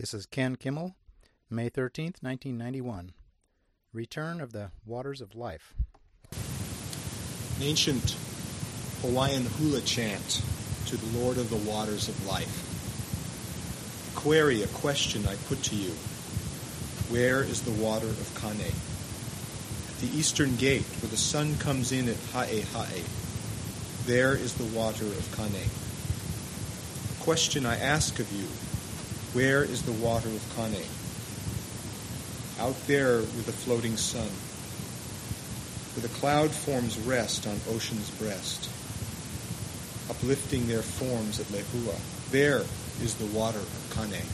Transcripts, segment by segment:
This is Ken Kimmel, May 13th, 1991. Return of the Waters of Life. An ancient Hawaiian hula chant to the Lord of the Waters of Life. A query, a question I put to you. Where is the water of Kane? At the eastern gate, where the sun comes in at Ha'e, there is the water of Kane. A question I ask of you. Where is the water of Kane? Out there with the floating sun, where the cloud forms rest on ocean's breast, uplifting their forms at Lehua. There is the water of Kane.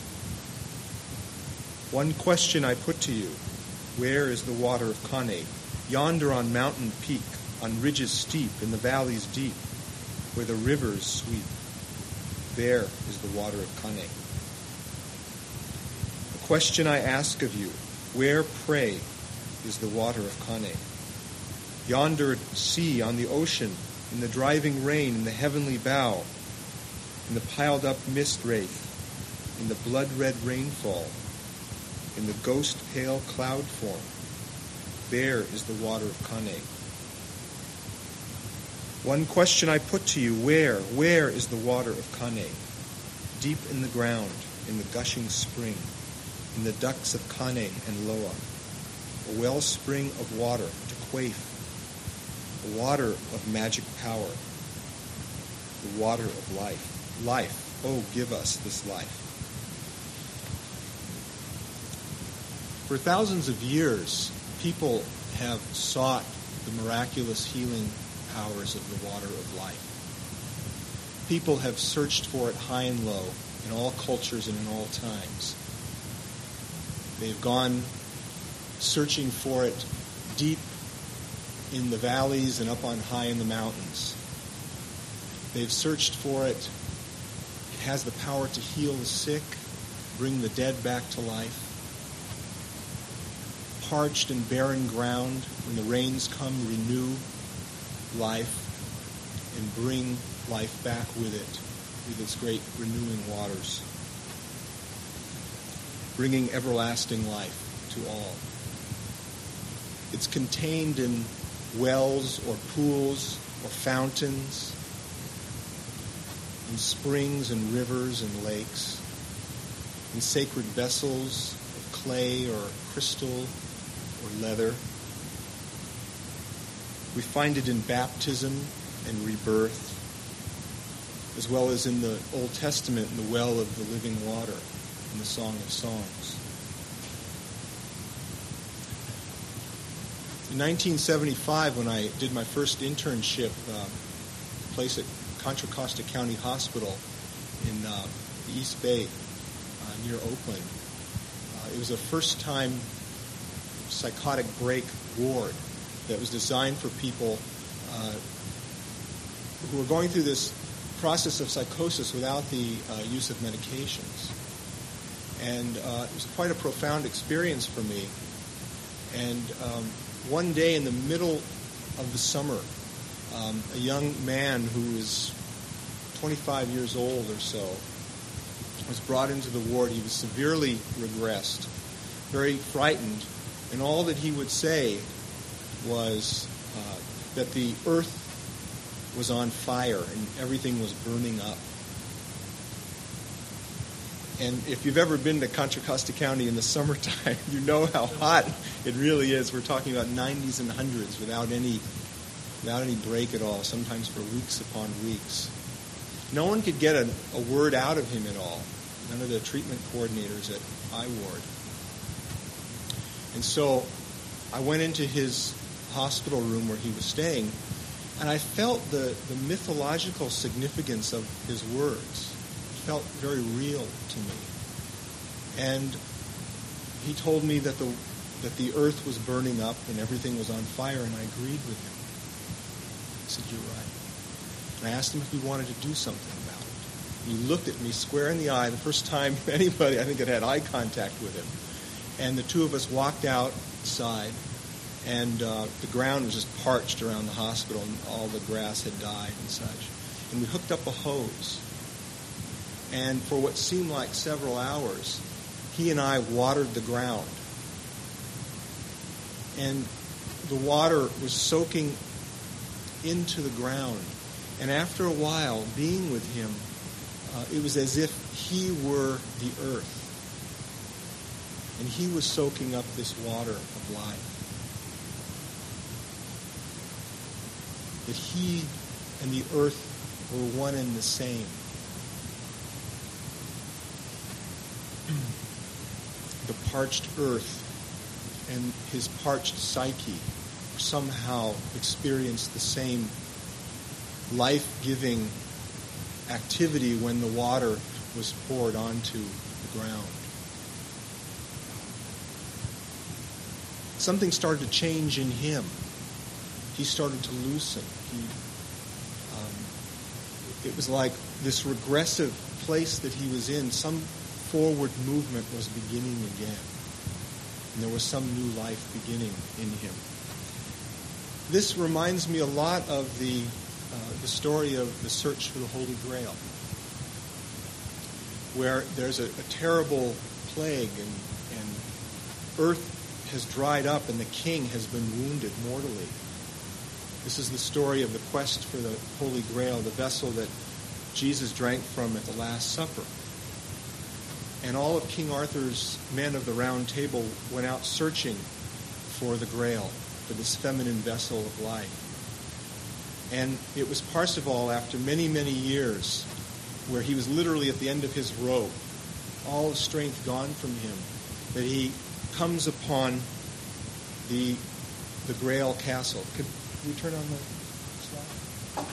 One question I put to you. Where is the water of Kane? Yonder on mountain peak, on ridges steep, in the valleys deep, where the rivers sweep. There is the water of Kane. A question I ask of you. Where, pray, is the water of Kane? Yonder at sea, on the ocean, in the driving rain, in the heavenly bow, in the piled-up mist wraith, in the blood-red rainfall, in the ghost-pale cloud form, there is the water of Kane. One question I put to you, where is the water of Kane? Deep in the ground, in the gushing spring, in the ducts of Kane and Loa, a wellspring of water to quaff, a water of magic power, the water of life. Life, oh, give us this life. For thousands of years, people have sought the miraculous healing powers of the water of life. People have searched for it high and low, in all cultures and in all times. They've gone searching for it deep in the valleys and up on high in the mountains. They've searched for it. It has the power to heal the sick, bring the dead back to life. Parched and barren ground, when the rains come, renew life and bring life back with it, with its great renewing waters, bringing everlasting life to all. It's contained in wells or pools or fountains, in springs and rivers and lakes, in sacred vessels of clay or crystal or leather. We find it in baptism and rebirth, as well as in the Old Testament in the well of the living water in the Song of Songs. In 1975, when I did my first internship, a place at Contra Costa County Hospital in the East Bay near Oakland, it was a first-time psychotic break ward that was designed for people who were going through this process of psychosis without the use of medications. And it was quite a profound experience for me. And one day in the middle of the summer, a young man who was 25 years old or so was brought into the ward. He was severely regressed, very frightened, and all that he would say was that the earth was on fire and everything was burning up. And if you've ever been to Contra Costa County in the summertime, you know how hot it really is. We're talking about 90s and 100s without any break at all, sometimes for weeks upon weeks. No one could get a word out of him at all, none of the treatment coordinators at I-Ward. And so I went into his hospital room where he was staying, and I felt the mythological significance of his words. It felt very real to me. And he told me that the earth was burning up and everything was on fire, and I agreed with him. I said, "You're right." And I asked him if he wanted to do something about it. He looked at me square in the eye, the first time anybody, I think, had eye contact with him. And the two of us walked outside, and the ground was just parched around the hospital, and all the grass had died and such. And we hooked up a hose. And for what seemed like several hours, he and I watered the ground. And the water was soaking into the ground. And after a while, being with him, it was as if he were the earth. And he was soaking up this water of life. That he and the earth were one and the same. The parched earth and his parched psyche somehow experienced the same life-giving activity when the water was poured onto the ground. Something started to change in him. He started to loosen. It was like this regressive place that he was in. Some forward movement was beginning again. And there was some new life beginning in him. This reminds me a lot of the story of the search for the Holy Grail, where there's a terrible plague and earth has dried up and the king has been wounded mortally. This is the story of the quest for the Holy Grail, the vessel that Jesus drank from at the Last Supper. And all of King Arthur's men of the Round Table went out searching for the Grail, for this feminine vessel of life. And it was Parsifal, after many, many years, where he was literally at the end of his rope, all the strength gone from him, that he comes upon the Grail Castle. Could we turn on the slide?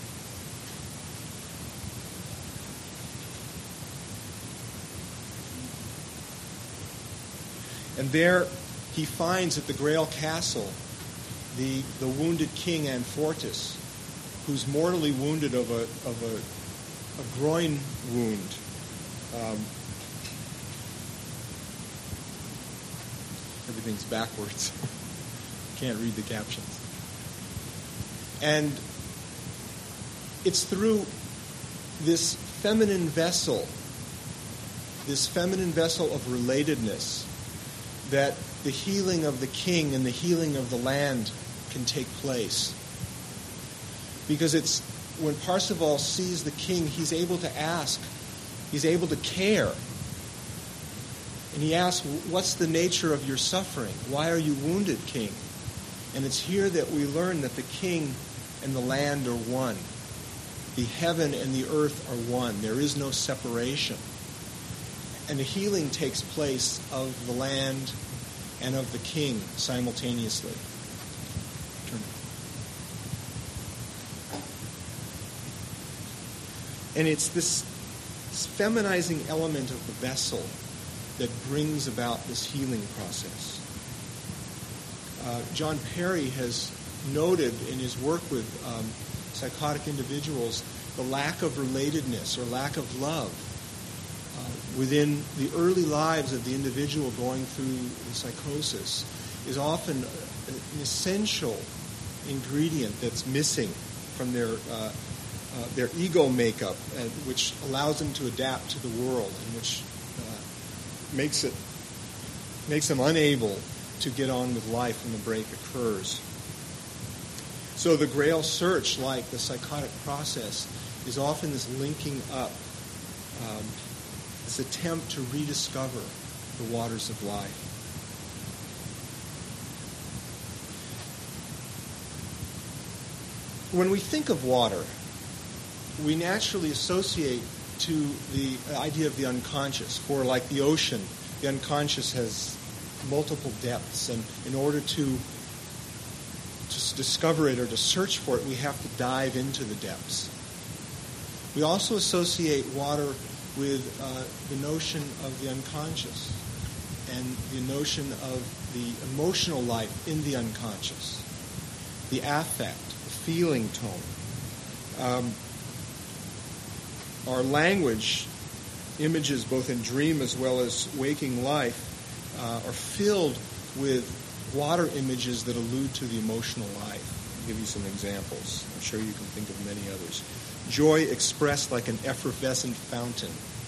And there he finds at the Grail Castle the wounded king Amfortas, who's mortally wounded of a groin wound. Everything's backwards. Can't read the captions. And it's through this feminine vessel of relatedness, that the healing of the king and the healing of the land can take place. Because it's when Parsifal sees the king, he's able to ask, he's able to care. And he asks, what's the nature of your suffering? Why are you wounded, king? And it's here that we learn that the king and the land are one. The heaven and the earth are one. There is no separation. And the healing takes place of the land and of the king simultaneously. And it's this feminizing element of the vessel that brings about this healing process. John Perry has noted in his work with psychotic individuals the lack of relatedness or lack of love within the early lives of the individual going through the psychosis is often an essential ingredient that's missing from their ego makeup, which allows them to adapt to the world and which makes them unable to get on with life when the break occurs. So the Grail search, like the psychotic process, is often this linking up, this attempt to rediscover the waters of life. When we think of water, we naturally associate to the idea of the unconscious. For like the ocean, the unconscious has multiple depths, and in order to discover it or to search for it, we have to dive into the depths. We also associate water with the notion of the unconscious and the notion of the emotional life in the unconscious, the affect, the feeling tone. Our language, images both in dream as well as waking life, are filled with water images that allude to the emotional life. I'll give you some examples. I'm sure you can think of many others. Joy expressed like an effervescent fountain.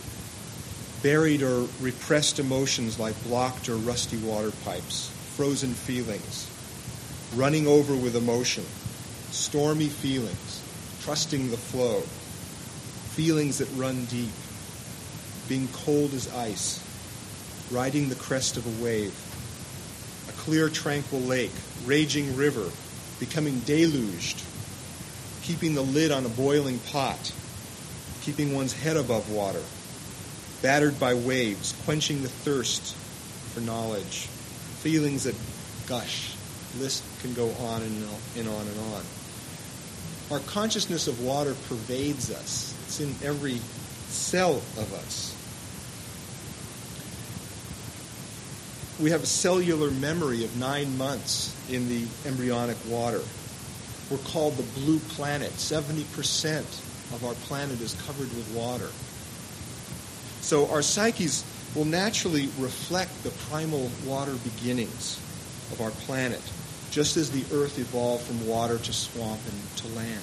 buried or repressed emotions like blocked or rusty water pipes, frozen feelings, running over with emotion, stormy feelings, trusting the flow, feelings that run deep, being cold as ice, riding the crest of a wave, a clear, tranquil lake, raging river, becoming deluged, keeping the lid on a boiling pot, keeping one's head above water, battered by waves, quenching the thirst for knowledge, feelings that gush. The list can go on and on and on. Our consciousness of water pervades us. It's in every cell of us. We have a cellular memory of 9 months in the embryonic water. We're called the blue planet. 70% of our planet is covered with water. So our psyches will naturally reflect the primal water beginnings of our planet, just as the earth evolved from water to swamp and to land.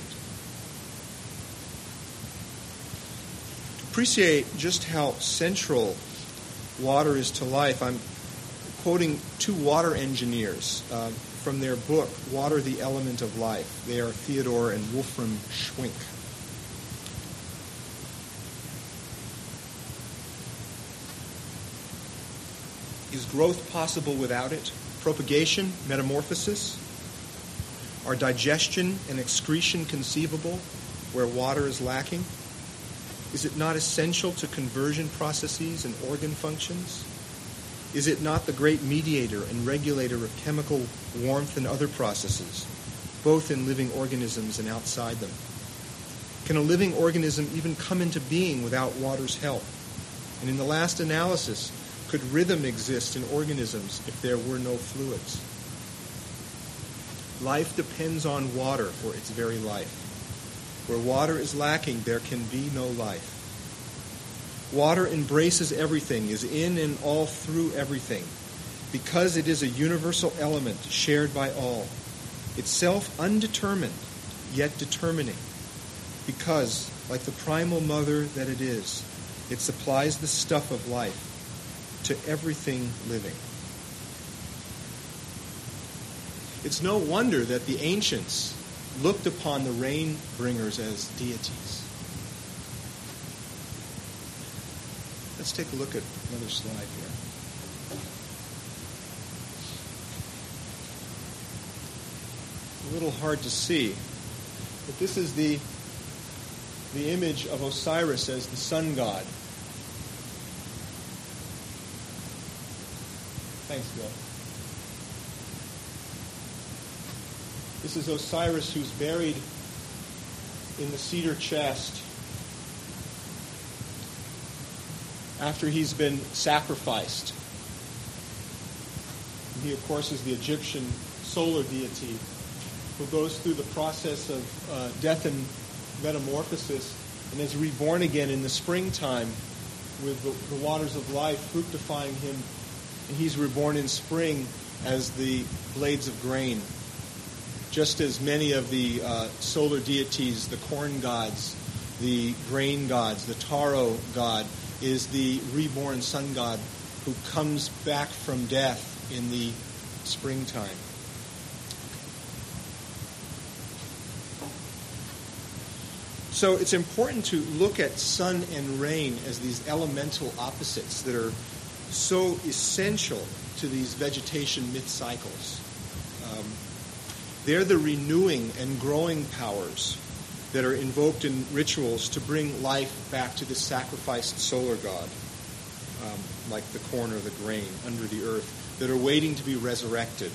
To appreciate just how central water is to life, I'm quoting 2 water engineers from their book, Water, the Element of Life. They are Theodore and Wolfram Schwenk. Is growth possible without it? Propagation, metamorphosis? Are digestion and excretion conceivable where water is lacking? Is it not essential to conversion processes and organ functions? Is it not the great mediator and regulator of chemical warmth and other processes, both in living organisms and outside them? Can a living organism even come into being without water's help? And in the last analysis, could rhythm exist in organisms if there were no fluids? Life depends on water for its very life. Where water is lacking, there can be no life. Water embraces everything, is in and all through everything, because it is a universal element shared by all, itself undetermined, yet determining, because, like the primal mother that it is, it supplies the stuff of life to everything living. It's no wonder that the ancients looked upon the rain bringers as deities. Let's take a look at another slide here. A little hard to see, but this is the image of Osiris as the sun god. Thanks, Bill. This is Osiris, who's buried in the cedar chest after he's been sacrificed. He, of course, is the Egyptian solar deity who goes through the process of death and metamorphosis and is reborn again in the springtime with the waters of life fructifying him. And he's reborn in spring as the blades of grain. Just as many of the solar deities, the corn gods, the grain gods, the taro god, is the reborn sun god who comes back from death in the springtime. So it's important to look at sun and rain as these elemental opposites that are so essential to these vegetation myth cycles. They're the renewing and growing powers that are invoked in rituals to bring life back to the sacrificed solar god, like the corn or the grain under the earth, that are waiting to be resurrected.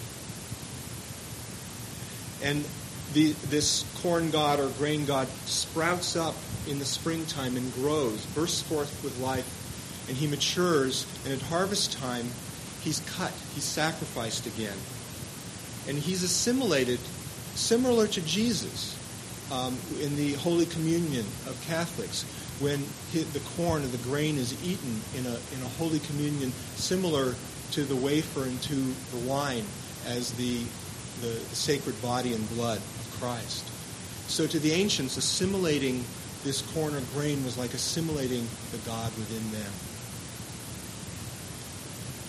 And this corn god or grain god sprouts up in the springtime and grows, bursts forth with life, and he matures, and at harvest time, he's cut, he's sacrificed again. And he's assimilated, similar to Jesus, in the Holy Communion of Catholics, when the corn or the grain is eaten in a Holy Communion, similar to the wafer and to the wine as the sacred body and blood of Christ. So to the ancients, assimilating this corn or grain was like assimilating the God within them.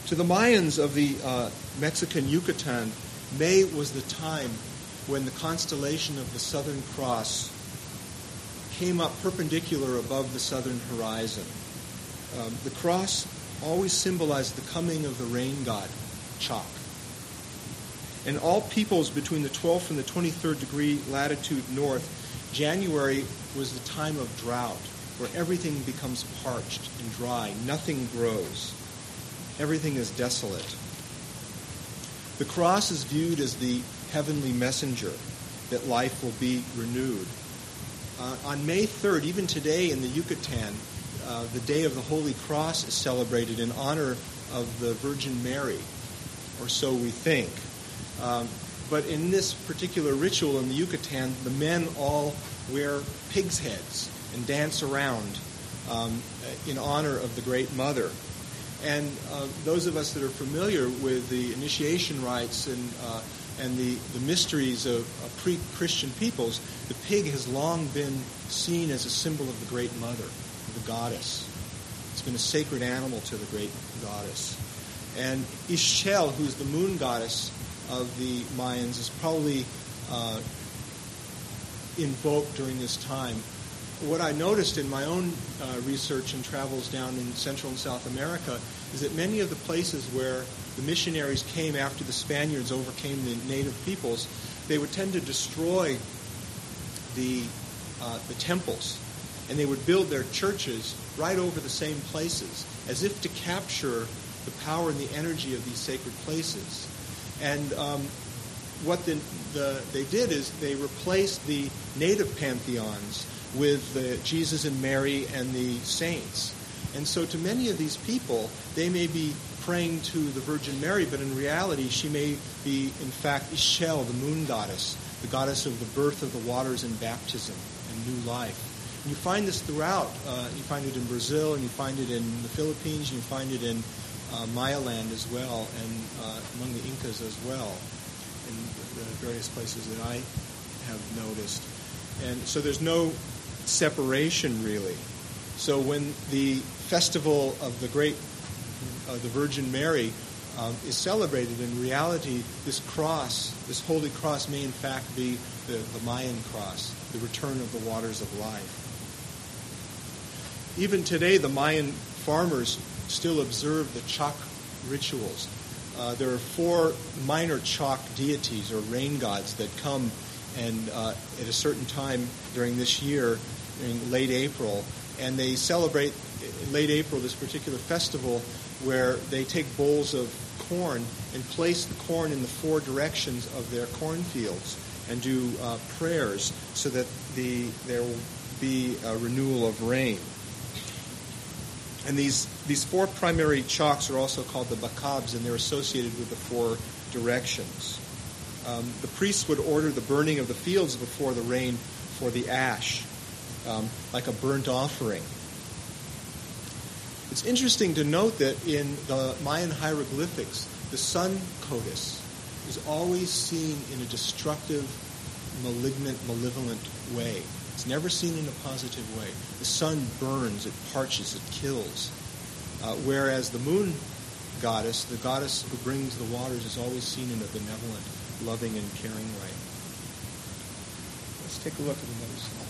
To the Mayans of the Mexican Yucatan, May was the time when the constellation of the Southern Cross came up perpendicular above the southern horizon. The cross always symbolized the coming of the rain god, Chak. And all peoples between the 12th and the 23rd degree latitude north, January was the time of drought, where everything becomes parched and dry. Nothing grows. Everything is desolate. The cross is viewed as the heavenly messenger that life will be renewed. On May 3rd, even today in the Yucatan, the Day of the Holy Cross is celebrated in honor of the Virgin Mary, or so we think. But in this particular ritual in the Yucatan, the men all wear pigs' heads and dance around in honor of the Great Mother. And those of us that are familiar with the initiation rites and the mysteries of pre-Christian peoples, the pig has long been seen as a symbol of the Great Mother, the goddess. It's been a sacred animal to the great goddess. And Ixchel, who's the moon goddess of the Mayans, is probably invoked during this time. What I noticed in my own research and travels down in Central and South America is that many of the places where the missionaries came after the Spaniards overcame the native peoples, they would tend to destroy the temples, and they would build their churches right over the same places, as if to capture the power and the energy of these sacred places. And what they did is they replaced the native pantheons with the Jesus and Mary and the saints. And so to many of these people, they may be praying to the Virgin Mary, but in reality she may be, in fact, Ixchel, the moon goddess, the goddess of the birth of the waters and baptism and new life. And you find this throughout. You find it in Brazil, and you find it in the Philippines, and you find it in Maya land as well, and among the Incas as well, in the various places that I have noticed. And so there's no separation, really. So when the festival of the Virgin Mary is celebrated, in reality, this cross, this holy cross, may in fact be the Mayan cross, the return of the waters of life. Even today, the Mayan farmers still observe the Chak rituals. There are 4 minor Chak deities, or rain gods, that come and at a certain time during this year, in late April, and they celebrate in late April this particular festival where they take bowls of corn and place the corn in the 4 directions of their cornfields and do prayers so that there will be a renewal of rain. And these 4 primary Chaks are also called the Bakabs, and they're associated with the 4 directions. The priests would order the burning of the fields before the rain for the ash, like a burnt offering. It's interesting to note that in the Mayan hieroglyphics, the sun Codis is always seen in a destructive, malignant, malevolent way. It's never seen in a positive way. The sun burns, it parches, it kills. Whereas the moon goddess, the goddess who brings the waters, is always seen in a benevolent, loving, and caring way. Let's take a look at another slide.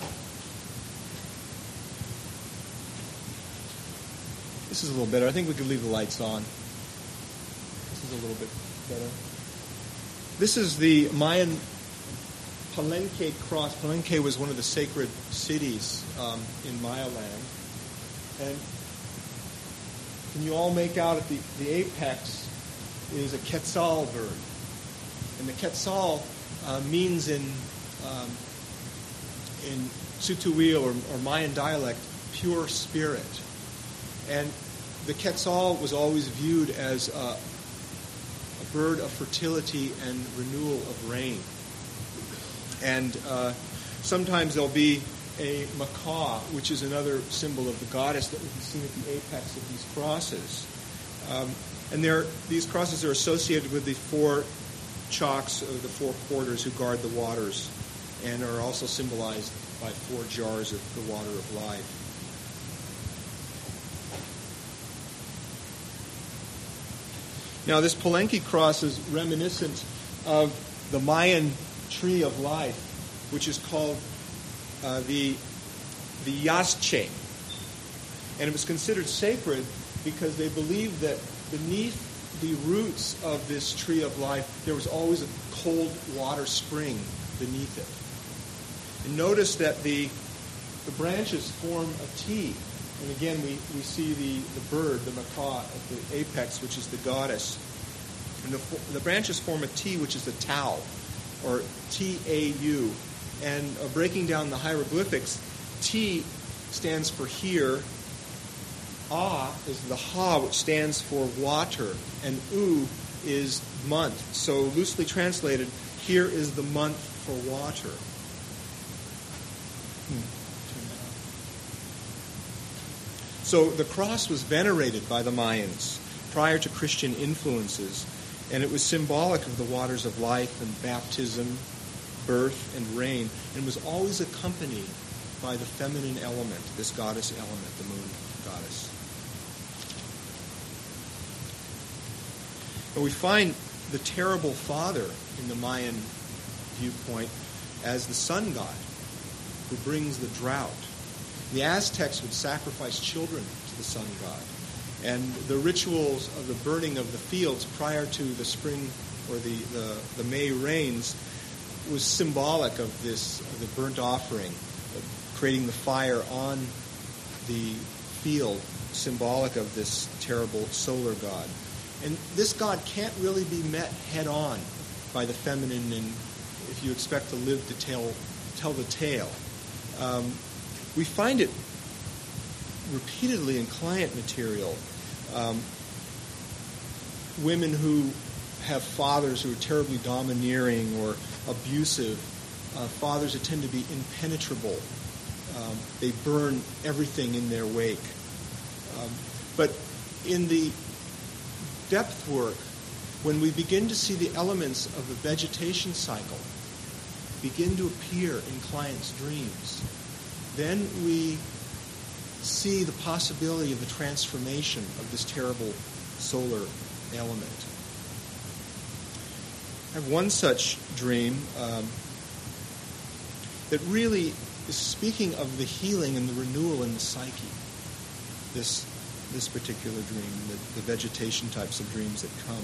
This is a little better. I think we could leave the lights on. This is a little bit better. This is the Mayan Palenque cross. Palenque was one of the sacred cities in Maya land. And can you all make out at the apex is a quetzal bird. And the quetzal means in Tzutuil or Mayan dialect, pure spirit. And the quetzal was always viewed as a bird of fertility and renewal of rain. And sometimes there'll be a macaw, which is another symbol of the goddess that will be seen at the apex of these crosses. And these crosses are associated with the 4 Chaks, of the 4 porters who guard the waters, and are also symbolized by 4 jars of the water of life. Now, this Palenque cross is reminiscent of the Mayan tree of life, which is called the Yazche. And it was considered sacred because they believed that beneath the roots of this tree of life, there was always a cold water spring beneath it. And notice that the branches form a T. And again, we see the bird, the macaw, at the apex, which is the goddess. And the branches form a T, which is a Tau, or T-A-U. And breaking down the hieroglyphics, T stands for here, A is the Ha, which stands for water, and U is month. So loosely translated, here is the month for water. So the cross was venerated by the Mayans prior to Christian influences, and it was symbolic of the waters of life and baptism, birth, and rain, and was always accompanied by the feminine element, this goddess element, the moon goddess. And we find the terrible father in the Mayan viewpoint as the sun god who brings the drought. The Aztecs would sacrifice children to the sun god. And the rituals of the burning of the fields prior to the spring or the May rains was symbolic of this, of the burnt offering, of creating the fire on the field, symbolic of this terrible solar god. And this god can't really be met head-on by the feminine, and if you expect to live to tell the tale. We find it repeatedly in client material. Women who have fathers who are terribly domineering or abusive, fathers that tend to be impenetrable. They burn everything in their wake. But in the depth work, when we begin to see the elements of the vegetation cycle begin to appear in clients' dreams, then we see the possibility of the transformation of this terrible solar element. I have one such dream that really is speaking of the healing and the renewal in the psyche. This particular dream, the vegetation types of dreams that come.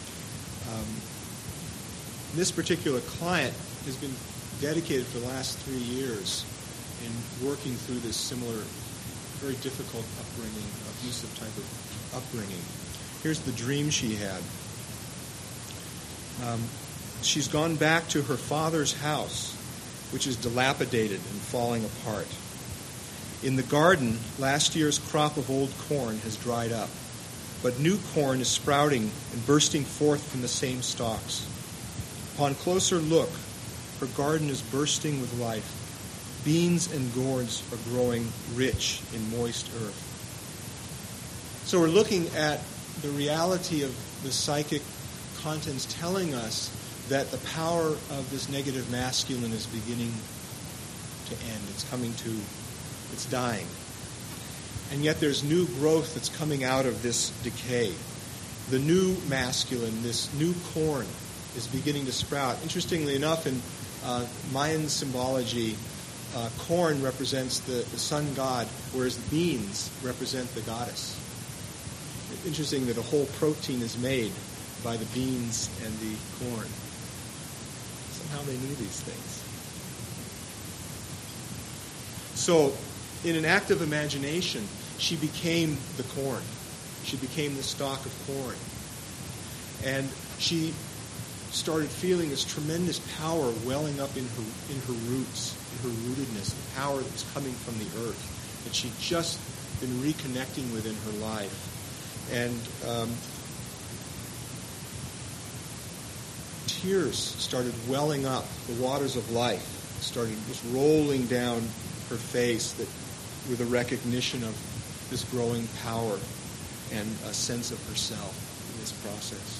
This particular client has been dedicated for the last 3 years in working through this similar, very difficult upbringing, abusive type of upbringing. Here's the dream she had. She's gone back to her father's house, which is dilapidated and falling apart. In the garden, last year's crop of old corn has dried up, but new corn is sprouting and bursting forth from the same stalks. Upon closer look, her garden is bursting with life. Beans and gourds are growing rich in moist earth. So we're looking at the reality of the psychic contents telling us that the power of this negative masculine is beginning to end. It's dying. And yet there's new growth that's coming out of this decay. The new masculine, this new corn, is beginning to sprout. Interestingly enough, in Mayan symbology, corn represents the sun god, whereas beans represent the goddess. It's interesting that a whole protein is made by the beans and the corn. Somehow they knew these things. So, in an act of imagination, she became the corn. She became the stalk of corn. And she started feeling this tremendous power welling up in her roots, in her rootedness, the power that was coming from the earth, that she'd just been reconnecting with in her life. And tears started welling up, the waters of life started just rolling down her face with a recognition of this growing power and a sense of herself in this process.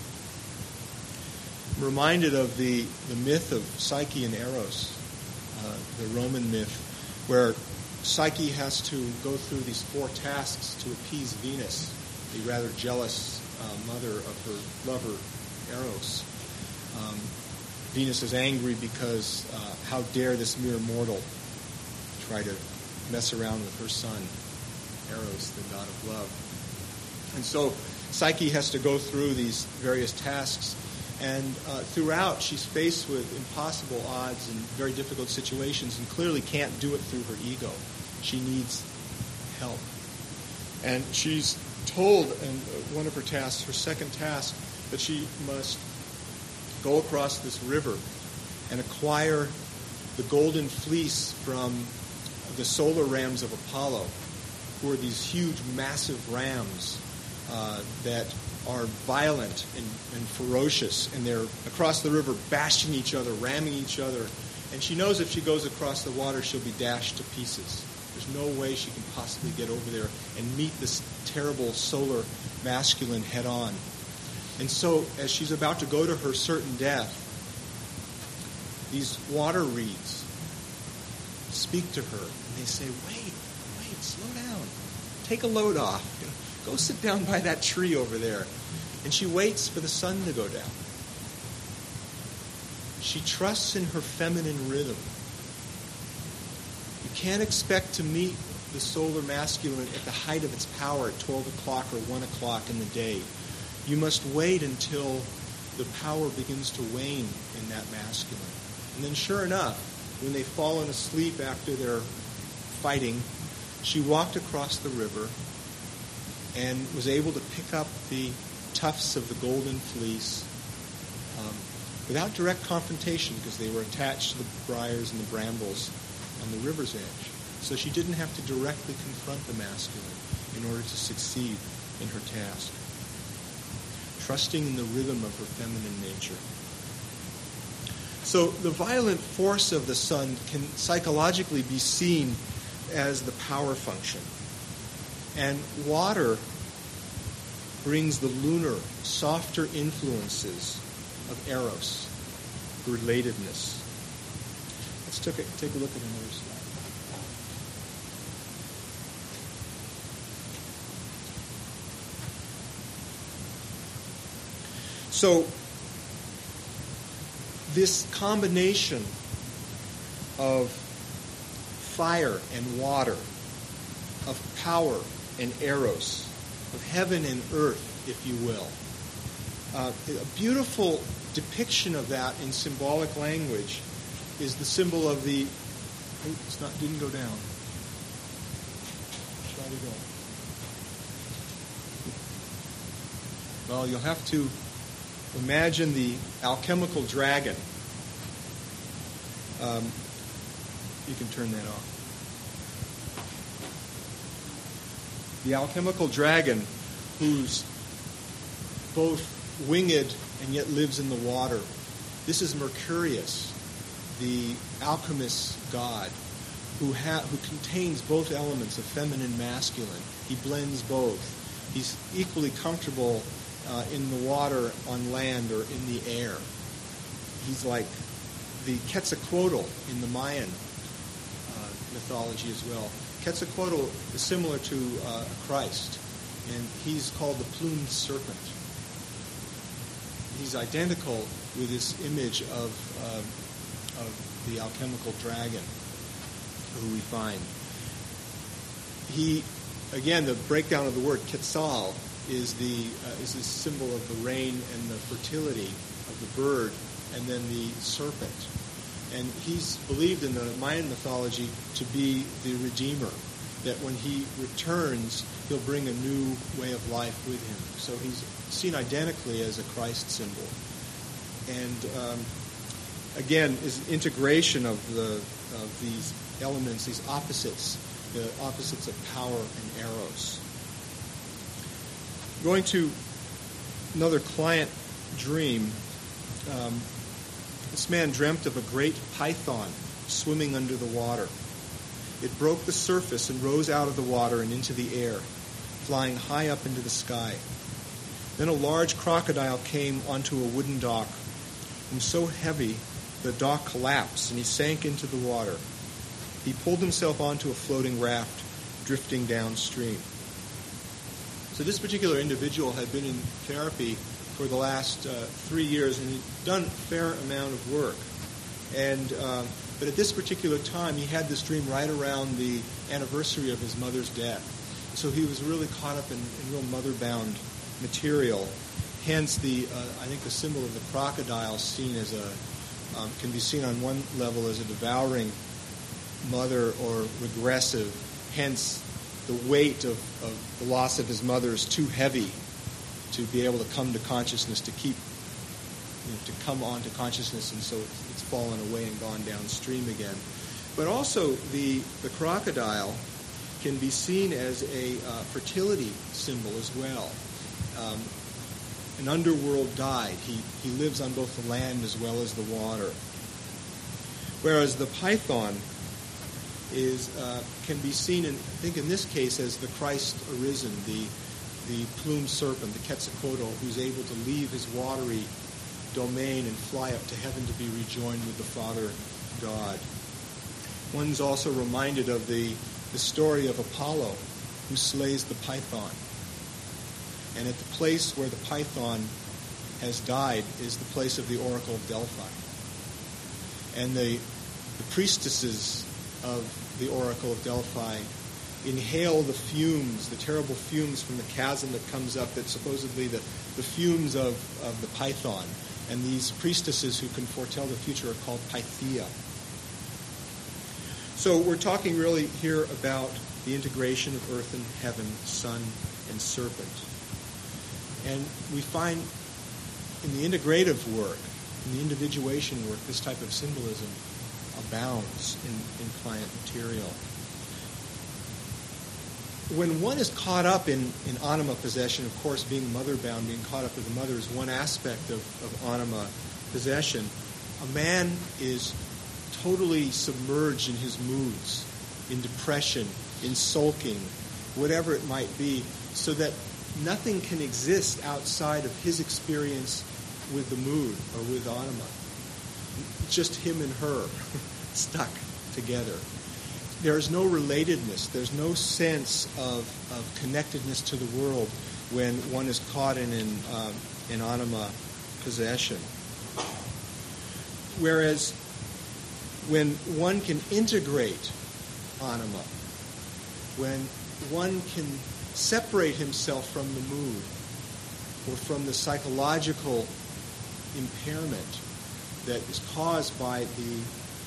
I'm reminded of the myth of Psyche and Eros, the Roman myth, where Psyche has to go through these 4 tasks to appease Venus, the rather jealous mother of her lover, Eros. Venus is angry because how dare this mere mortal try to mess around with her son, Eros, the god of love. And so Psyche has to go through these various tasks, and throughout she's faced with impossible odds and very difficult situations and clearly can't do it through her ego. She needs help. And she's told in one of her tasks, her second task, that she must go across this river and acquire the golden fleece from the solar rams of Apollo, who are these huge, massive rams that are violent and ferocious, and they're across the river bashing each other, ramming each other. And she knows if she goes across the water, she'll be dashed to pieces. There's no way she can possibly get over there and meet this terrible solar masculine head on. And so, as she's about to go to her certain death, these water reeds speak to her, and they say, wait, slow down. Take a load off. Go sit down by that tree over there. And she waits for the sun to go down. She trusts in her feminine rhythm. You can't expect to meet the solar masculine at the height of its power at 12 o'clock or 1 o'clock in the day. You must wait until the power begins to wane in that masculine. And then sure enough, when they've fallen asleep after their fighting, she walked across the river and was able to pick up the tufts of the golden fleece without direct confrontation, because they were attached to the briars and the brambles on the river's edge. So she didn't have to directly confront the masculine in order to succeed in her task. Trusting in the rhythm of her feminine nature. So the violent force of the sun can psychologically be seen as the power function. And water brings the lunar, softer influences of Eros, relatedness. Let's take a look at another slide. So, this combination of fire and water, of power and Eros, of heaven and earth, if you will. A beautiful depiction of that in symbolic language is the symbol of the... didn't go down. Try to go. Well, you'll have to imagine the alchemical dragon. You can turn that off. The alchemical dragon, who's both winged and yet lives in the water. This is Mercurius, the alchemist's god, who contains both elements of feminine and masculine. He blends both. He's equally comfortable in the water, on land, or in the air. He's like the Quetzalcoatl in the Mayan mythology as well. Quetzalcoatl is similar to Christ, and he's called the plumed serpent. He's identical with this image of the alchemical dragon who we find. He, again, the breakdown of the word Quetzal is the symbol of the rain and the fertility of the bird, and then the serpent. And he's believed in the Mayan mythology to be the Redeemer, that when he returns, he'll bring a new way of life with him. So he's seen identically as a Christ symbol. And again, is an integration of these elements, these opposites, the opposites of power and Eros. Going to another client dream. This man dreamt of a great python swimming under the water. It broke the surface and rose out of the water and into the air, flying high up into the sky. Then a large crocodile came onto a wooden dock, and so heavy the dock collapsed and he sank into the water. He pulled himself onto a floating raft, drifting downstream. So this particular individual had been in therapy for the last 3 years, and he'd done a fair amount of work. And but at this particular time, he had this dream right around the anniversary of his mother's death. So he was really caught up in real mother-bound material. Hence, I think the symbol of the crocodile can be seen on one level as a devouring mother or regressive. Hence, the weight of the loss of his mother is too heavy to be able to come to consciousness, to come onto consciousness, and so it's fallen away and gone downstream again. But also, the crocodile can be seen as a fertility symbol as well. An underworld guide. He lives on both the land as well as the water. Whereas the python can be seen, I think in this case, as the Christ arisen, the plumed serpent, the Quetzalcoatl, who's able to leave his watery domain and fly up to heaven to be rejoined with the Father God. One's also reminded of the story of Apollo, who slays the python. And at the place where the python has died is the place of the Oracle of Delphi. And the priestesses of the Oracle of Delphi inhale the fumes, the terrible fumes from the chasm that comes up, that's supposedly the fumes of the python. And these priestesses who can foretell the future are called Pythia. So we're talking really here about the integration of earth and heaven, sun and serpent. And we find in the integrative work, in the individuation work, this type of symbolism abounds in plant material. When one is caught up in anima possession, of course, being mother-bound, being caught up with the mother is one aspect of anima possession. A man is totally submerged in his moods, in depression, in sulking, whatever it might be, so that nothing can exist outside of his experience with the mood or with anima. It's just him and her stuck together. There's no relatedness. There's no sense of connectedness to the world when one is caught in anima possession. Whereas when one can integrate anima, when one can separate himself from the mood or from the psychological impairment that is caused by the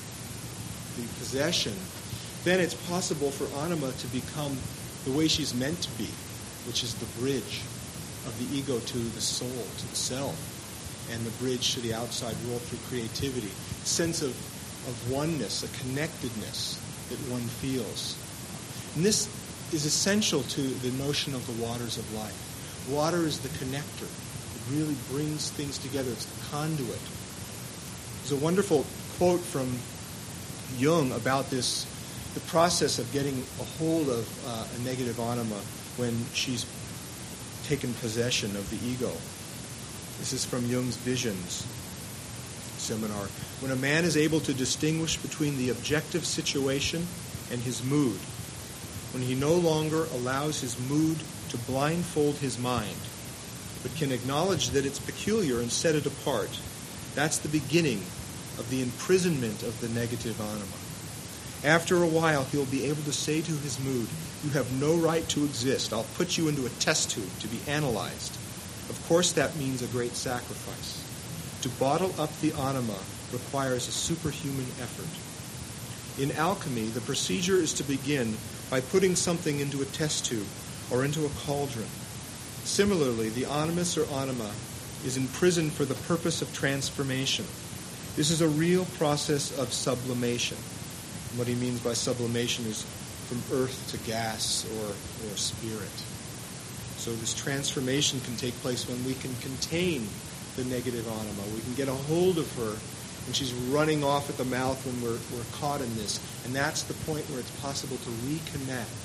possession, then it's possible for anima to become the way she's meant to be, which is the bridge of the ego to the soul, to the self, and the bridge to the outside world through creativity. A sense of oneness, a connectedness that one feels. And this is essential to the notion of the waters of life. Water is the connector. It really brings things together. It's the conduit. There's a wonderful quote from Jung about this, the process of getting a hold of a negative anima when she's taken possession of the ego. This is from Jung's Visions seminar. When a man is able to distinguish between the objective situation and his mood, when he no longer allows his mood to blindfold his mind, but can acknowledge that it's peculiar and set it apart, that's the beginning of the imprisonment of the negative anima. After a while, he'll be able to say to his mood, "You have no right to exist. I'll put you into a test tube to be analyzed." Of course, that means a great sacrifice. To bottle up the anima requires a superhuman effort. In alchemy, the procedure is to begin by putting something into a test tube or into a cauldron. Similarly, the animus or anima is imprisoned for the purpose of transformation. This is a real process of sublimation. And what he means by sublimation is from earth to gas or spirit. So this transformation can take place when we can contain the negative anima. We can get a hold of her when she's running off at the mouth when we're caught in this. And that's the point where it's possible to reconnect.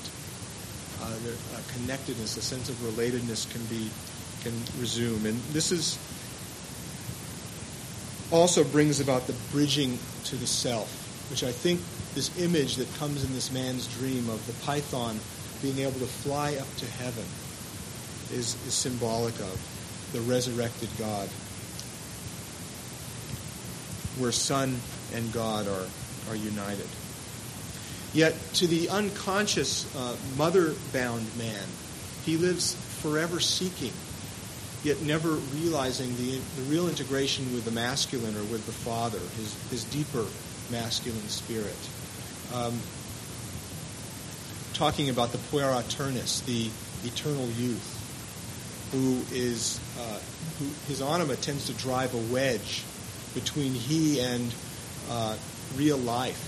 A connectedness, a sense of relatedness can resume. And this is also brings about the bridging to the self, which I think this image that comes in this man's dream of the python being able to fly up to heaven is symbolic of, the resurrected God, where Son and God are united. Yet to the unconscious mother-bound man, he lives forever seeking, yet never realizing the real integration with the masculine or with the Father, his deeper masculine spirit. Talking about the puera aeternis, the eternal youth, who his anima tends to drive a wedge between he and real life.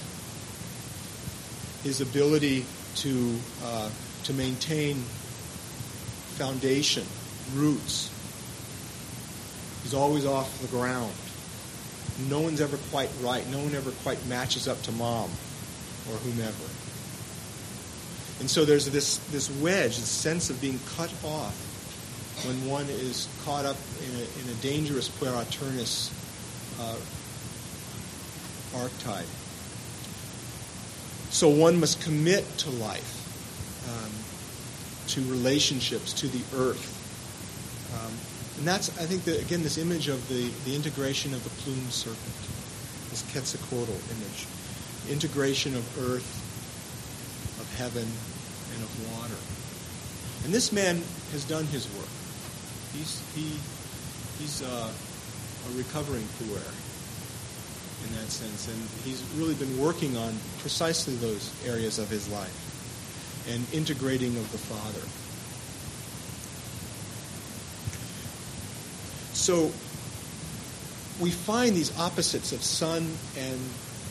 His ability to maintain foundation, roots. He's always off the ground. No one's ever quite right. No one ever quite matches up to mom or whomever. And so there's this wedge, this sense of being cut off when one is caught up in a dangerous puera aeternis archetype. So one must commit to life, to relationships, to the earth. And that's, I think, again, this image of the integration of the plumed serpent, this Quetzalcoatl image. Integration of earth, of heaven, and of water. And this man has done his work. He's a recovering puer in that sense, and he's really been working on precisely those areas of his life and integrating of the Father. So we find these opposites of sun and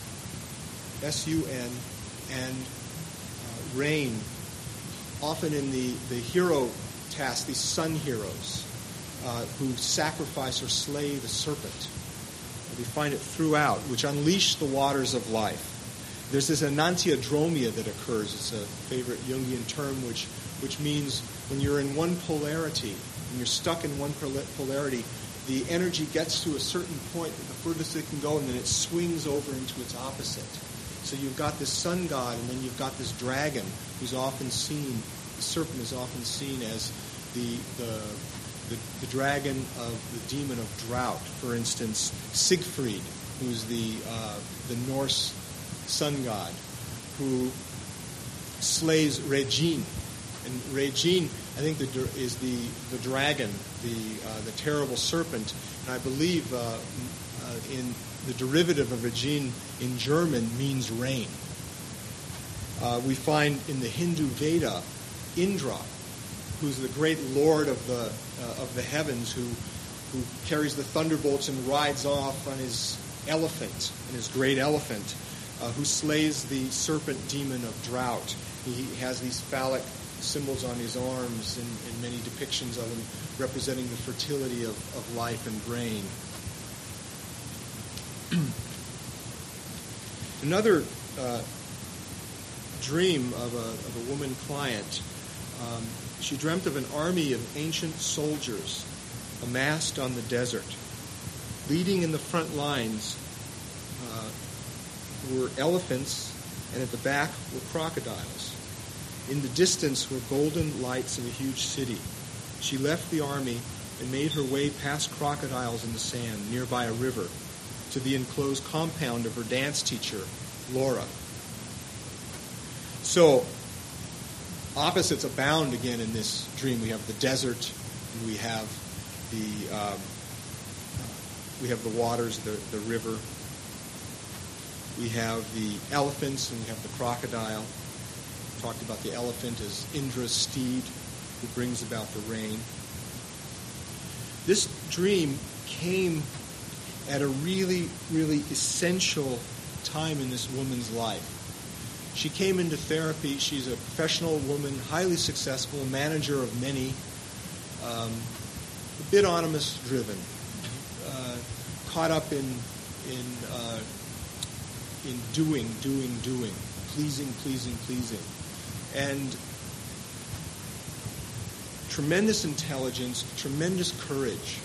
S-U-N and rain often in the hero task, these sun heroes who sacrifice or slay the serpent. We find it throughout, which unleash the waters of life. There's this enantiodromia that occurs. It's a favorite Jungian term, which means when you're in one polarity, when you're stuck in one polarity, the energy gets to a certain point, the furthest it can go, and then it swings over into its opposite. So you've got this sun god, and then you've got this dragon, who's often seen, the serpent is often seen as the dragon of the demon of drought. For instance, Siegfried, who's the Norse sun god, who slays Regin. And Regin, I think, is the dragon, the terrible serpent. And I believe in the derivative of Regin in German means rain. We find in the Hindu Veda Indra, who's the great lord of the heavens, who carries the thunderbolts and rides off on his elephant, and his great elephant, who slays the serpent demon of drought. He has these phallic symbols on his arms and many depictions of him representing the fertility of life and brain. Another dream of a woman client. She dreamt of an army of ancient soldiers amassed on the desert. Leading in the front lines were elephants, and at the back were crocodiles. In the distance were golden lights of a huge city. She left the army and made her way past crocodiles in the sand nearby a river to the enclosed compound of her dance teacher, Laura. So, opposites abound again in this dream. We have the desert, and we have the waters, the river. We have the elephants, and we have the crocodile. We talked about the elephant as Indra's steed, who brings about the rain. This dream came at a really, really essential time in this woman's life. She came into therapy. She's a professional woman, highly successful, manager of many, a bit animus-driven, caught up in doing, pleasing, and tremendous intelligence, tremendous courage.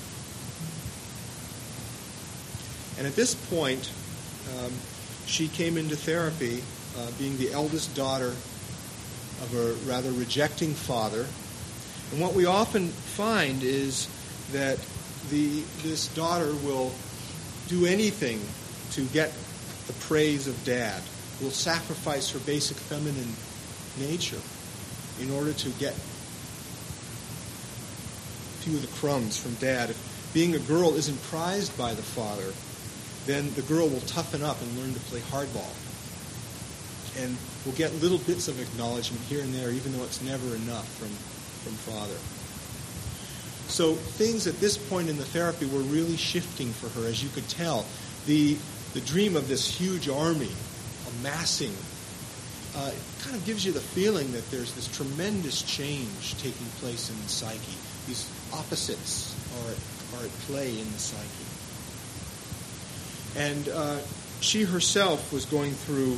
And at this point, she came into therapy, being the eldest daughter of a rather rejecting father. And what we often find is that this daughter will do anything to get the praise of dad, will sacrifice her basic feminine nature in order to get a few of the crumbs from dad. If being a girl isn't prized by the father, then the girl will toughen up and learn to play hardball. And will get little bits of acknowledgement here and there, even though it's never enough from father. So things at this point in the therapy were really shifting for her, as you could tell. The dream of this huge army amassing kind of gives you the feeling that there's this tremendous change taking place in the psyche. These opposites are at play in the psyche. And she herself was going through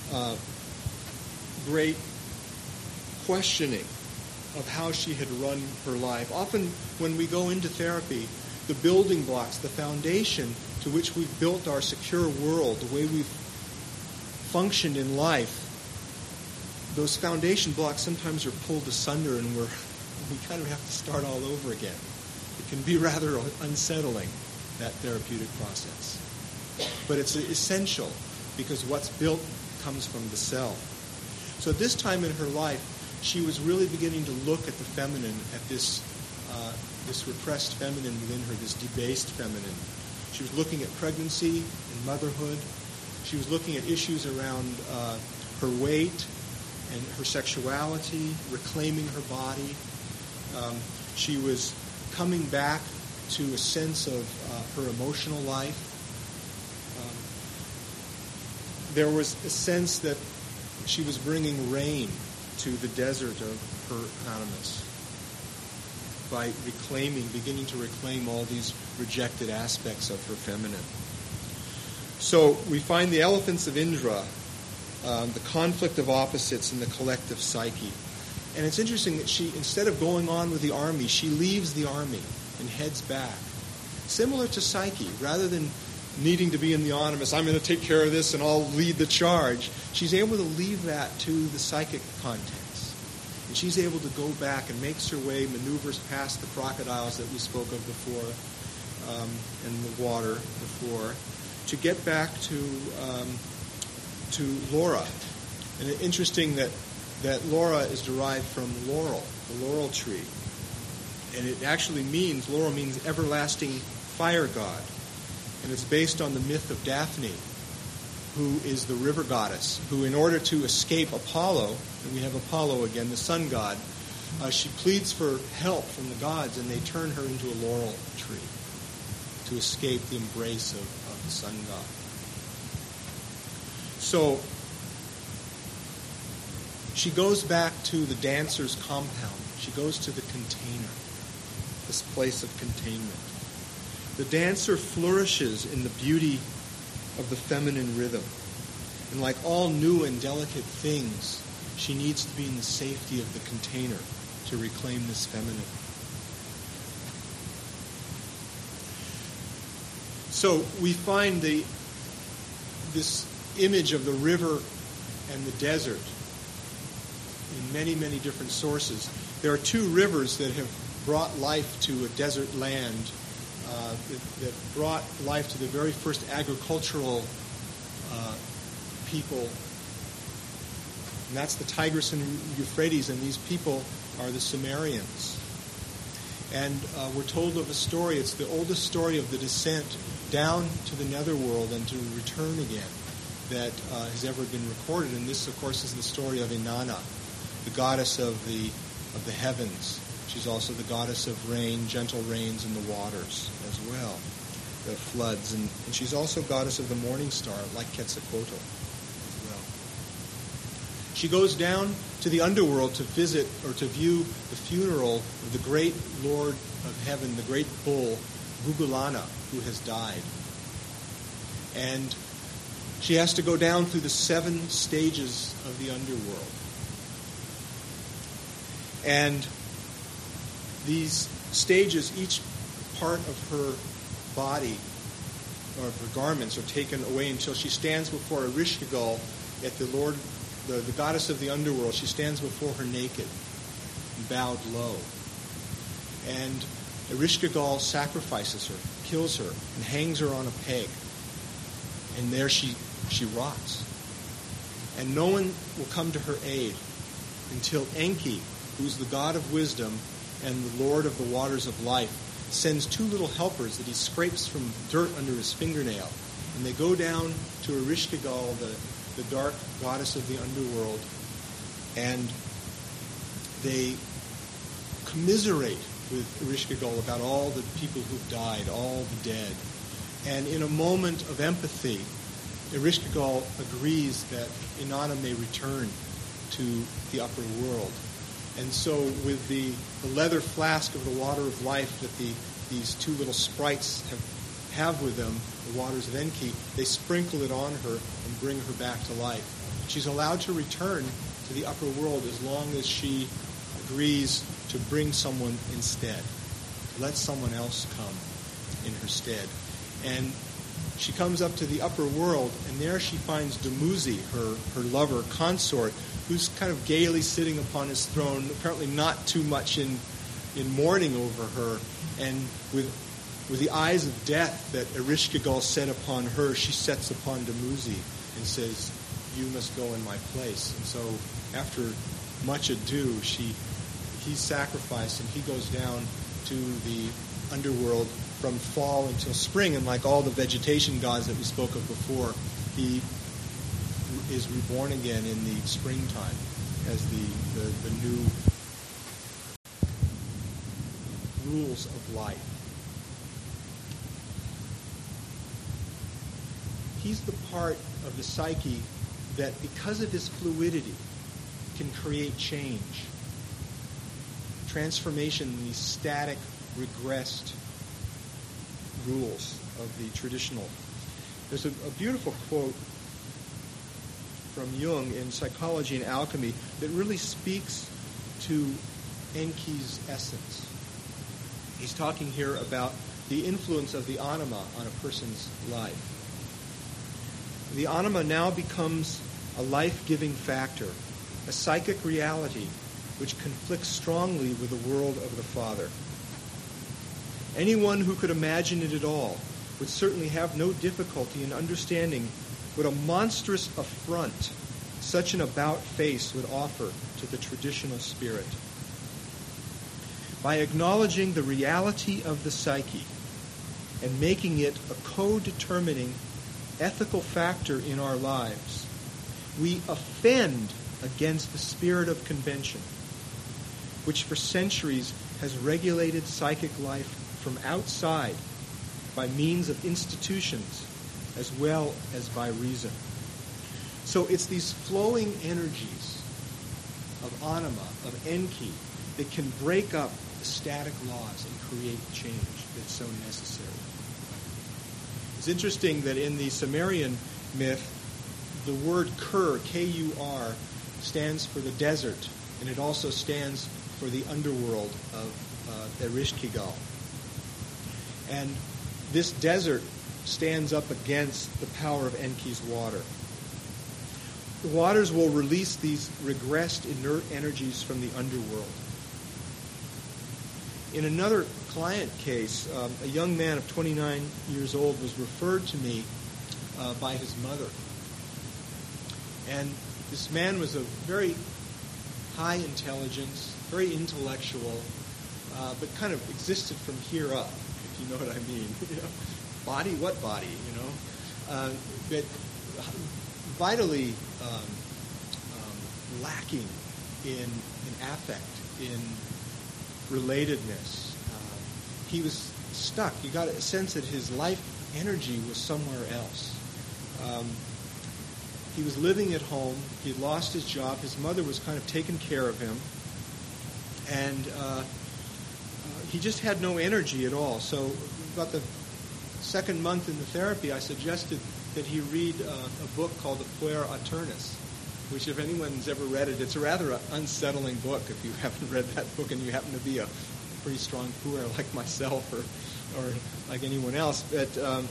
great questioning of how she had run her life. Often when we go into therapy, the building blocks, the foundation to which we've built our secure world, the way we've functioned in life, those foundation blocks sometimes are pulled asunder and we kind of have to start all over again. It can be rather unsettling, that therapeutic process. But it's essential because what's built comes from the self. So at this time in her life, she was really beginning to look at the feminine, at this repressed feminine within her, this debased feminine. She was looking at pregnancy and motherhood. She was looking at issues around her weight and her sexuality, reclaiming her body. She was coming back to a sense of her emotional life. There was a sense that she was bringing rain to the desert of her animus by beginning to reclaim all these rejected aspects of her feminine. So we find the elephants of Indra, the conflict of opposites in the collective psyche. And it's interesting that she, instead of going on with the army, she leaves the army and heads back. Similar to Psyche, rather than needing to be in the animus, I'm going to take care of this and I'll lead the charge, she's able to leave that to the psychic context. And she's able to go back and makes her way, maneuvers past the crocodiles that we spoke of before, and the water before, to get back to Laura. And it's interesting that Laura is derived from laurel, the laurel tree. And it actually means, laurel means everlasting fire god. And it's based on the myth of Daphne, who is the river goddess, who in order to escape Apollo, and we have Apollo again, the sun god, she pleads for help from the gods, and they turn her into a laurel tree to escape the embrace of the sun god. So she goes back to the dancer's compound. She goes to the container, this place of containment. The dancer flourishes in the beauty of the feminine rhythm. And like all new and delicate things, she needs to be in the safety of the container to reclaim this feminine. So we find this image of the river and the desert in many, many different sources. There are two rivers that have brought life to a desert land, that brought life to the very first agricultural people. And that's the Tigris and Euphrates, and these people are the Sumerians. And we're told of a story, it's the oldest story of the descent down to the netherworld and to return again that has ever been recorded. And this, of course, is the story of Inanna, the goddess of the heavens. She's also the goddess of rain, gentle rains, and the waters as well, the floods. And she's also goddess of the morning star, like Quetzalcoatl as well. She goes down to the underworld to visit or to view the funeral of the great Lord of Heaven, the great bull, Gugulana, who has died. And she has to go down through the 7 stages of the underworld. And these stages, each part of her body or of her garments are taken away until she stands before Ereshkigal at the Lord, the goddess of the underworld. She stands before her naked and bowed low. And Ereshkigal sacrifices her, kills her, and hangs her on a peg. And there she rots. And no one will come to her aid until Enki, who's the god of wisdom and the lord of the waters of life, sends two little helpers that he scrapes from dirt under his fingernail. And they go down to Ereshkigal, the dark goddess of the underworld, and they commiserate with Ereshkigal about all the people who've died, all the dead. And in a moment of empathy, Ereshkigal agrees that Inanna may return to the upper world. And so with the leather flask of the water of life that these two little sprites have with them, the waters of Enki, they sprinkle it on her and bring her back to life. She's allowed to return to the upper world as long as she agrees to bring someone instead. Let someone else come in her stead. And she comes up to the upper world, and there she finds Dumuzi, her lover, consort, who's kind of gaily sitting upon his throne, apparently not too much in mourning over her. And with the eyes of death that Ereshkigal set upon her, she sets upon Dumuzi and says, "You must go in my place." And so after much ado, he's sacrificed, and he goes down to the underworld from fall until spring. And like all the vegetation gods that we spoke of before, he is reborn again in the springtime as the new rules of life. He's the part of the psyche that, because of his fluidity, can create change, transformation in these static, regressed rules of the traditional. There's a beautiful quote from Jung in Psychology and Alchemy that really speaks to Enki's essence. He's talking here about the influence of the anima on a person's life. The anima now becomes a life-giving factor, a psychic reality which conflicts strongly with the world of the Father. Anyone who could imagine it at all would certainly have no difficulty in understanding what a monstrous affront such an about-face would offer to the traditional spirit. By acknowledging the reality of the psyche and making it a co-determining ethical factor in our lives, we offend against the spirit of convention, which for centuries has regulated psychic life from outside by means of institutions as well as by reason. So it's these flowing energies of anima, of Enki, that can break up the static laws and create change that's so necessary. It's interesting that in the Sumerian myth, the word Kur, K-U-R, stands for the desert, and it also stands for the underworld of Ereshkigal. And this desert stands up against the power of Enki's water. The waters will release these regressed inert energies from the underworld. In another client case, a young man of 29 years old was referred to me by his mother. And this man was of very high intelligence, very intellectual, but kind of existed from here up, if you know what I mean. Body, what body, but vitally lacking in affect, in relatedness. He was stuck. You got a sense that his life energy was somewhere else. He was living at home. He had lost his job. His mother was kind of taking care of him. And he just had no energy at all. So about the second month in the therapy, I suggested that he read a book called The Puer Aeternus, which if anyone's ever read it, it's a rather unsettling book if you haven't read that book and you happen to be a pretty strong puer like myself or like anyone else. But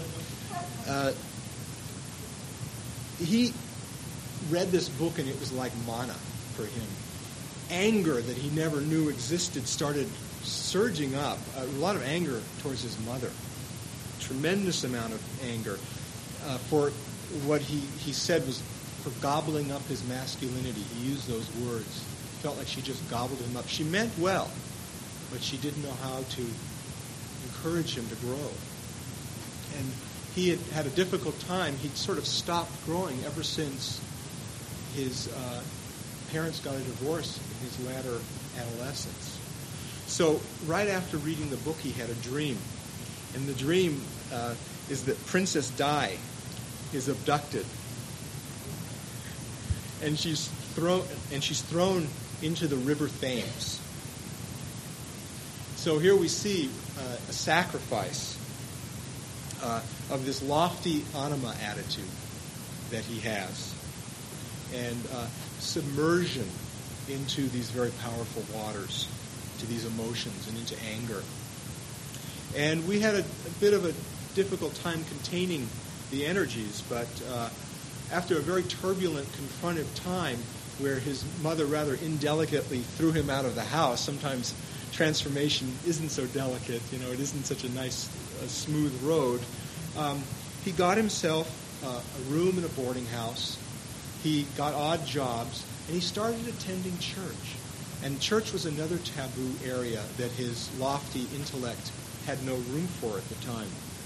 he read this book and it was like manna for him. Anger that he never knew existed started surging up, a lot of anger towards his mother, tremendous amount of anger for what he said was for gobbling up his masculinity. He used those words. He felt like she just gobbled him up. She meant well, but she didn't know how to encourage him to grow. And he had a difficult time. He'd sort of stopped growing ever since his parents got a divorce in his latter adolescence. So right after reading the book, he had a dream. And the dream is that Princess Di is abducted. And she's thrown into the River Thames. So here we see a sacrifice of this lofty anima attitude that he has, and submersion into these very powerful waters, to these emotions and into anger. And we had a bit of a difficult time containing the energies, but after a very turbulent, confrontive time where his mother rather indelicately threw him out of the house, sometimes transformation isn't so delicate, it isn't such a nice, smooth road. He got himself a room in a boarding house. He got odd jobs, and he started attending church. And church was another taboo area that his lofty intellect had no room for at the time.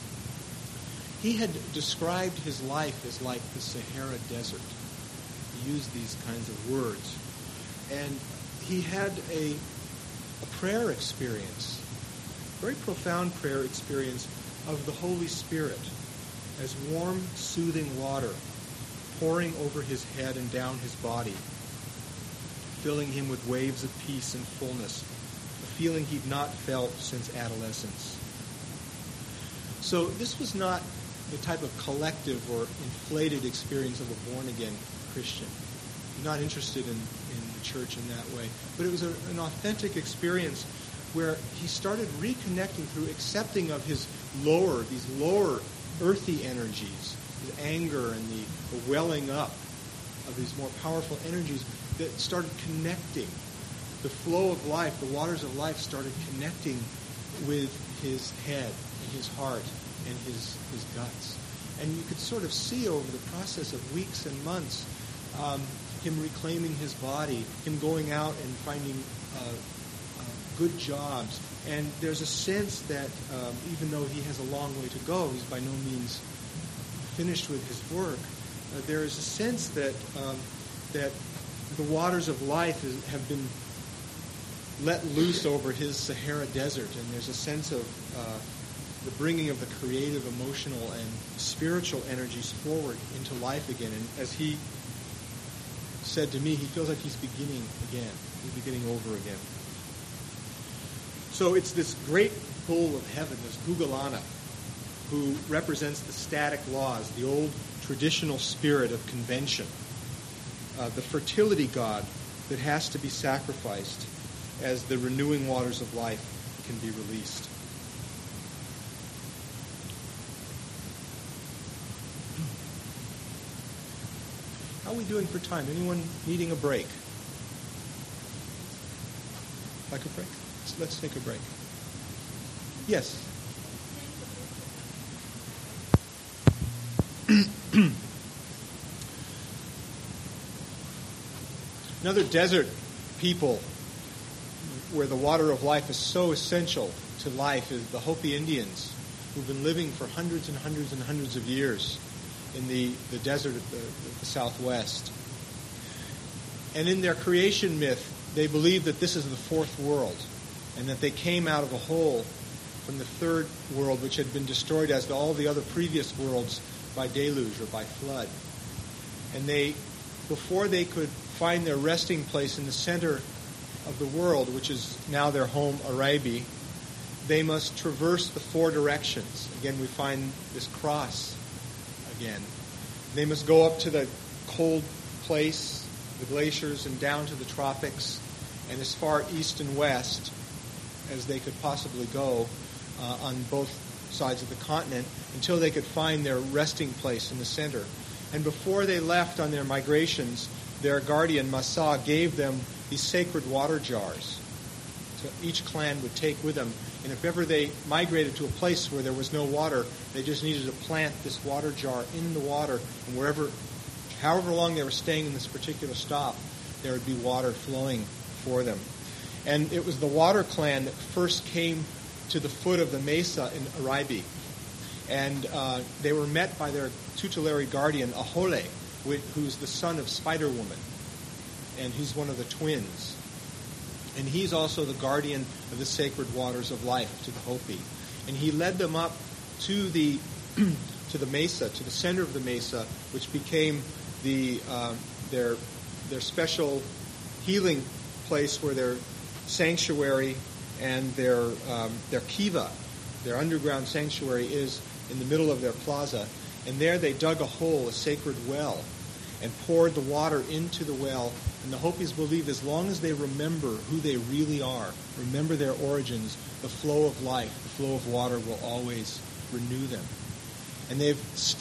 He had described his life as like the Sahara Desert. He used these kinds of words. And he had a prayer experience, very profound prayer experience of the Holy Spirit as warm, soothing water pouring over his head and down his body, filling him with waves of peace and fullness, a feeling he'd not felt since adolescence. So this was not the type of collective or inflated experience of a born-again Christian. He's not interested in the church in that way. But it was an authentic experience where he started reconnecting through accepting of these lower earthy energies, the anger and the welling up of these more powerful energies that started connecting. The flow of life, the waters of life started connecting with his head and his heart and his guts. And you could sort of see over the process of weeks and months him reclaiming his body, him going out and finding good jobs. And there's a sense that even though he has a long way to go, he's by no means finished with his work, there is a sense that the waters of life have been let loose over his Sahara Desert, and there's a sense of the bringing of the creative, emotional, and spiritual energies forward into life again. And as he said to me, he feels like he's beginning again. He's beginning over again. So it's this great bull of heaven, this Gugalana, who represents the static laws, the old traditional spirit of convention, the fertility god that has to be sacrificed as the renewing waters of life can be released. How are we doing for time? Anyone needing a break? Like a break? Let's take a break. Yes. Another desert people where the water of life is so essential to life is the Hopi Indians, who've been living for hundreds and hundreds and hundreds of years in the desert of the Southwest. And in their creation myth, they believe that this is the fourth world, and that they came out of a hole from the third world, which had been destroyed as all the other previous worlds by deluge or by flood. And before they could find their resting place in the center of the world, which is now their home, Arabi, they must traverse the four directions. Again, we find this cross again. They must go up to the cold place, the glaciers, and down to the tropics, and as far east and west as they could possibly go on both sides of the continent until they could find their resting place in the center. And before they left on their migrations, their guardian, Masa, gave them these sacred water jars. each clan would take with them. And if ever they migrated to a place where there was no water, they just needed to plant this water jar in the water, and however long they were staying in this particular stop, there would be water flowing for them. And it was the Water Clan that first came to the foot of the mesa in Araibi. And they were met by their tutelary guardian, Ahole, who's the son of Spider-Woman. And he's one of the twins. And he's also the guardian of the sacred waters of life to the Hopi. And he led them up to the to the mesa, to the center of the mesa, which became their special healing place, where their sanctuary and their kiva, their underground sanctuary, is in the middle of their plaza. And there they dug a hole, a sacred well, and poured the water into the well. And the Hopis believe as long as they remember who they really are, remember their origins, the flow of life, the flow of water will always renew them. And they've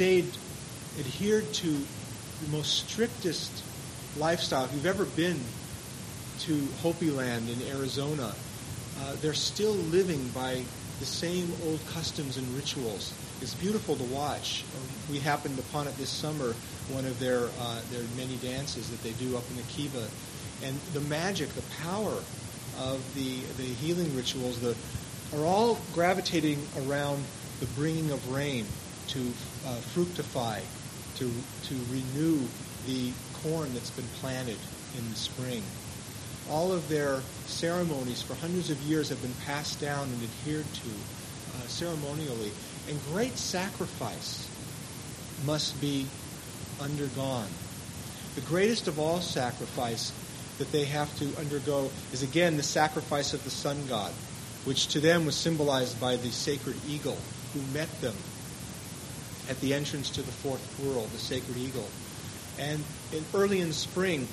adhered to the most strictest lifestyle. If you've ever been to Hopi land in Arizona, they're still living by the same old customs and rituals. It's beautiful to watch. We happened upon it this summer, one of their many dances that they do up in the kiva. And the magic, the power of the healing rituals are all gravitating around the bringing of rain to fructify, to renew the corn that's been planted in the spring. All of their ceremonies for hundreds of years have been passed down and adhered to ceremonially. And great sacrifice must be undergone. The greatest of all sacrifice that they have to undergo is, again, the sacrifice of the sun god, which to them was symbolized by the sacred eagle who met them at the entrance to the fourth world, the sacred eagle. And early in spring,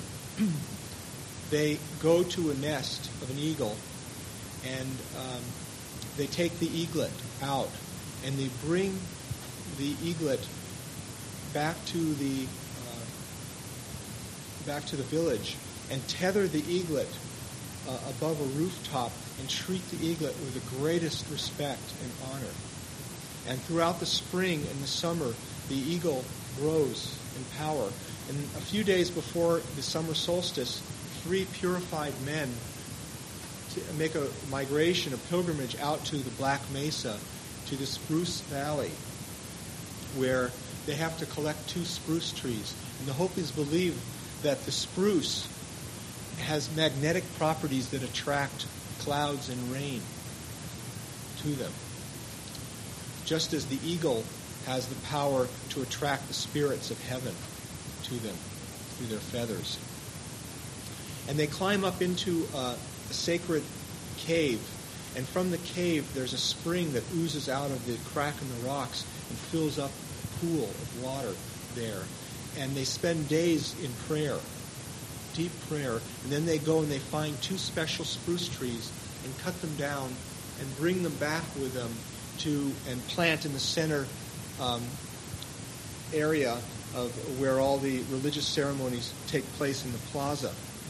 they go to a nest of an eagle, and they take the eaglet out, and they bring the eaglet back to the village and tether the eaglet above a rooftop and treat the eaglet with the greatest respect and honor. And throughout the spring and the summer, the eagle grows in power. And a few days before the summer solstice, 3 purified men make a migration, a pilgrimage out to the Black Mesa, to the Spruce Valley, where they have to collect 2 spruce trees. And the Hopis believe that the spruce has magnetic properties that attract clouds and rain to them, just as the eagle has the power to attract the spirits of heaven to them through their feathers. And they climb up into a sacred cave, and from the cave there's a spring that oozes out of the crack in the rocks and fills up a pool of water there. And they spend days in prayer, deep prayer, and then they go and they find 2 special spruce trees and cut them down and bring them back with them and plant in the center area of where all the religious ceremonies take place in the plaza.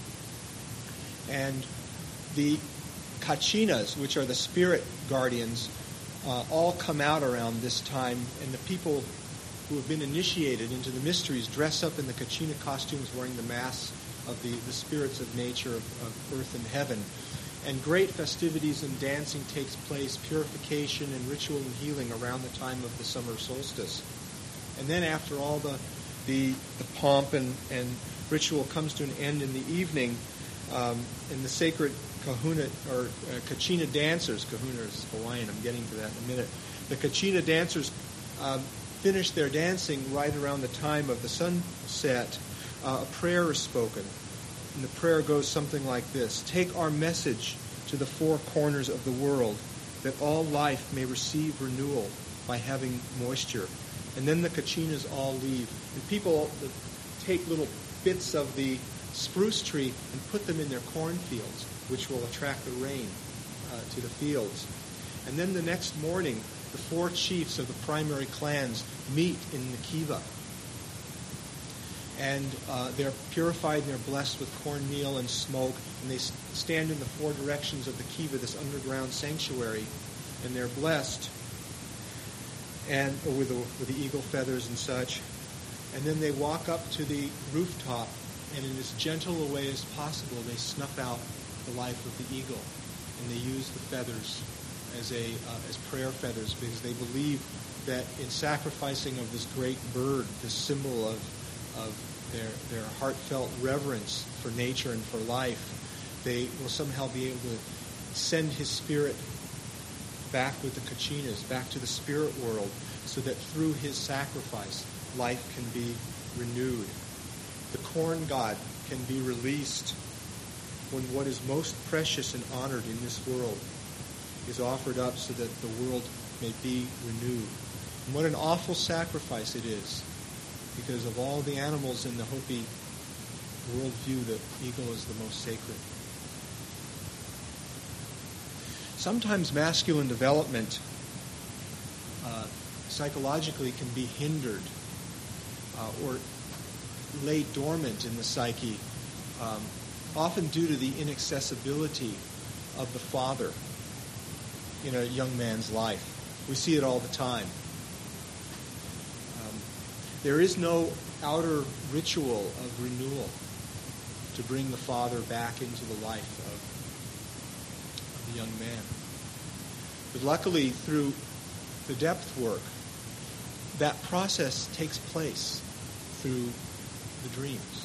And the Kachinas, which are the spirit guardians, all come out around this time, and the people who have been initiated into the mysteries dress up in the Kachina costumes, wearing the masks of the spirits of nature, of earth and heaven. And great festivities and dancing takes place, purification and ritual and healing around the time of the summer solstice. And then after all the pomp and ritual comes to an end in the evening, and the sacred kahuna, or Kachina dancers, kahuna is Hawaiian, I'm getting to that in a minute, the Kachina dancers finish their dancing right around the time of the sunset. A prayer is spoken, and the prayer goes something like this: "Take our message to the 4 corners of the world, that all life may receive renewal by having moisture." And then the Kachinas all leave, and people take little bits of the spruce tree and put them in their cornfields, which will attract the rain to the fields. And then the next morning, the 4 chiefs of the primary clans meet in the kiva. And they're purified and they're blessed with cornmeal and smoke. And they stand in the four directions of the kiva, this underground sanctuary, and they're blessed and with the eagle feathers and such. And then they walk up to the rooftop, and in as gentle a way as possible, they snuff out the life of the eagle. And they use the feathers as prayer feathers, because they believe that in sacrificing of this great bird, this symbol of their heartfelt reverence for nature and for life, they will somehow be able to send his spirit back with the Kachinas, back to the spirit world, so that through his sacrifice, life can be renewed. The corn god can be released when what is most precious and honored in this world is offered up so that the world may be renewed. And what an awful sacrifice it is, because of all the animals in the Hopi worldview, the eagle is the most sacred. Sometimes masculine development psychologically can be hindered or lay dormant in the psyche, often due to the inaccessibility of the father in a young man's life. We see it all the time. There is no outer ritual of renewal to bring the father back into the life of the young man. But luckily, through the depth work, that process takes place through the dreams.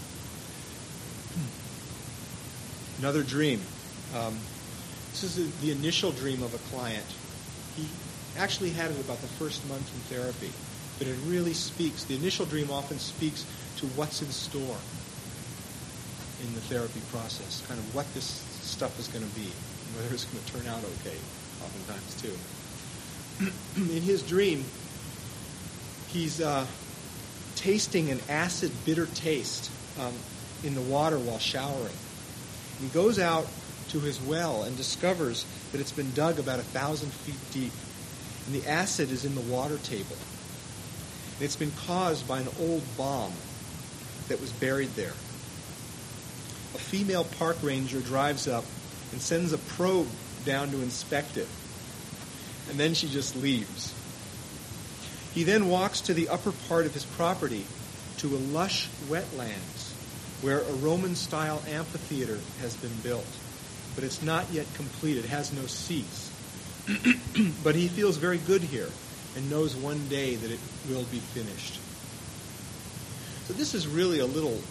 Another dream. This is the initial dream of a client. He actually had it about the first month in therapy, but it really speaks. The initial dream often speaks to what's in store in the therapy process, kind of what this stuff is going to be, and whether it's going to turn out okay, oftentimes too. In his dream, he's tasting an acid, bitter taste in the water while showering. He goes out to his well and discovers that it's been dug about 1,000 feet deep, and the acid is in the water table. And it's been caused by an old bomb that was buried there. A female park ranger drives up and sends a probe down to inspect it, and then she just leaves. He then walks to the upper part of his property to a lush wetlands where a Roman-style amphitheater has been built. But it's not yet complete. It has no seats. But he feels very good here and knows one day that it will be finished. So this is really a little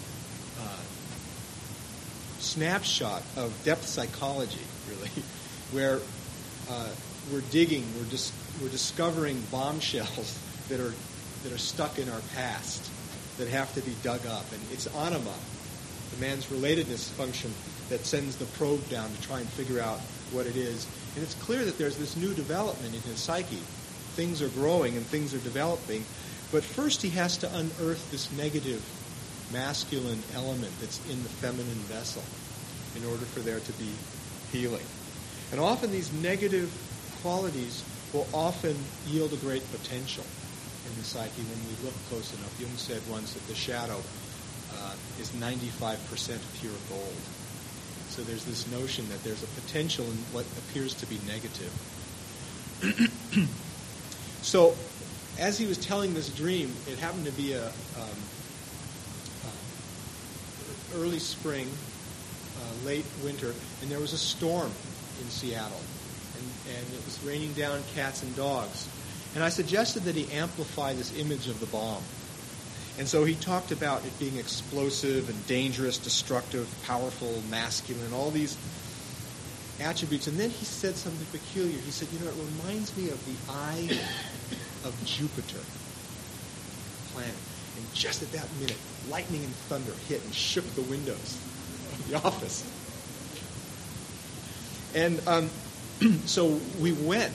snapshot of depth psychology, really, where we're digging, we're discovering bombshells that are stuck in our past that have to be dug up. And it's anima, the man's relatedness function, that sends the probe down to try and figure out what it is. And it's clear that there's this new development in his psyche. Things are growing and things are developing. But first he has to unearth this negative masculine element that's in the feminine vessel in order for there to be healing. And often these negative qualities will often yield a great potential in the psyche when we look close enough. Jung said once that the shadow is 95% pure gold. So there's this notion that there's a potential in what appears to be negative. So as he was telling this dream, it happened to be a early spring, late winter, and there was a storm in Seattle. And it was raining down cats and dogs. And I suggested that he amplify this image of the bomb. And so he talked about it being explosive and dangerous, destructive, powerful, masculine, all these attributes. And then he said something peculiar. He said, it reminds me of the eye of Jupiter planet. And just at that minute, lightning and thunder hit and shook the windows of the office. And so we went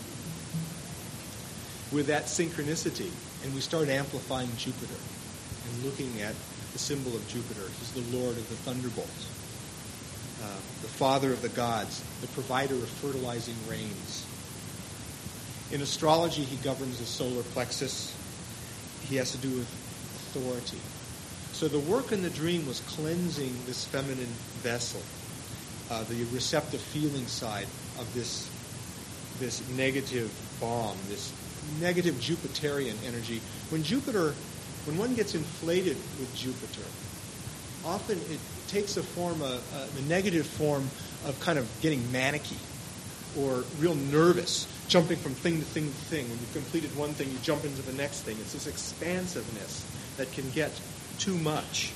with that synchronicity, and we started amplifying Jupiter and looking at the symbol of Jupiter. He's the Lord of the thunderbolt, the father of the gods, the provider of fertilizing rains. In astrology, he governs the solar plexus. He has to do with authority. So the work in the dream was cleansing this feminine vessel, the receptive feeling side of this negative bomb, this negative Jupiterian energy. When one gets inflated with Jupiter, often it takes the negative form of kind of getting manicky or real nervous, jumping from thing to thing to thing. When you've completed one thing, you jump into the next thing. It's this expansiveness that can get too much,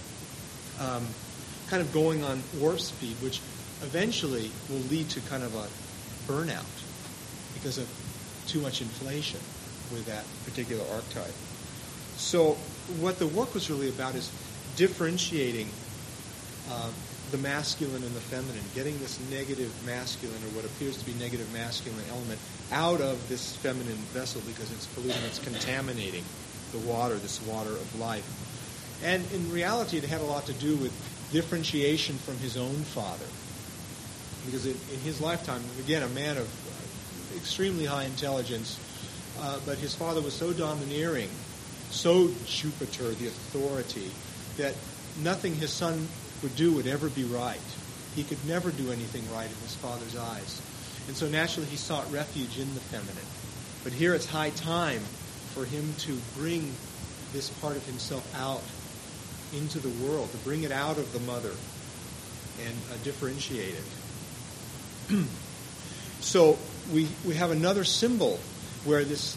kind of going on warp speed, which eventually will lead to kind of a burnout because of too much inflation with that particular archetype. So what the work was really about is differentiating the masculine and the feminine, getting this negative masculine, or what appears to be negative masculine element, out of this feminine vessel because it's polluting, it's contaminating the water, this water of life. And in reality, it had a lot to do with differentiation from his own father. Because in his lifetime, again, a man of extremely high intelligence, but his father was so domineering, so Jupiter, the authority, that nothing his son would do would ever be right. He could never do anything right in his father's eyes. And so naturally he sought refuge in the feminine. But here it's high time for him to bring this part of himself out into the world, to bring it out of the mother and differentiate it. So we have another symbol where this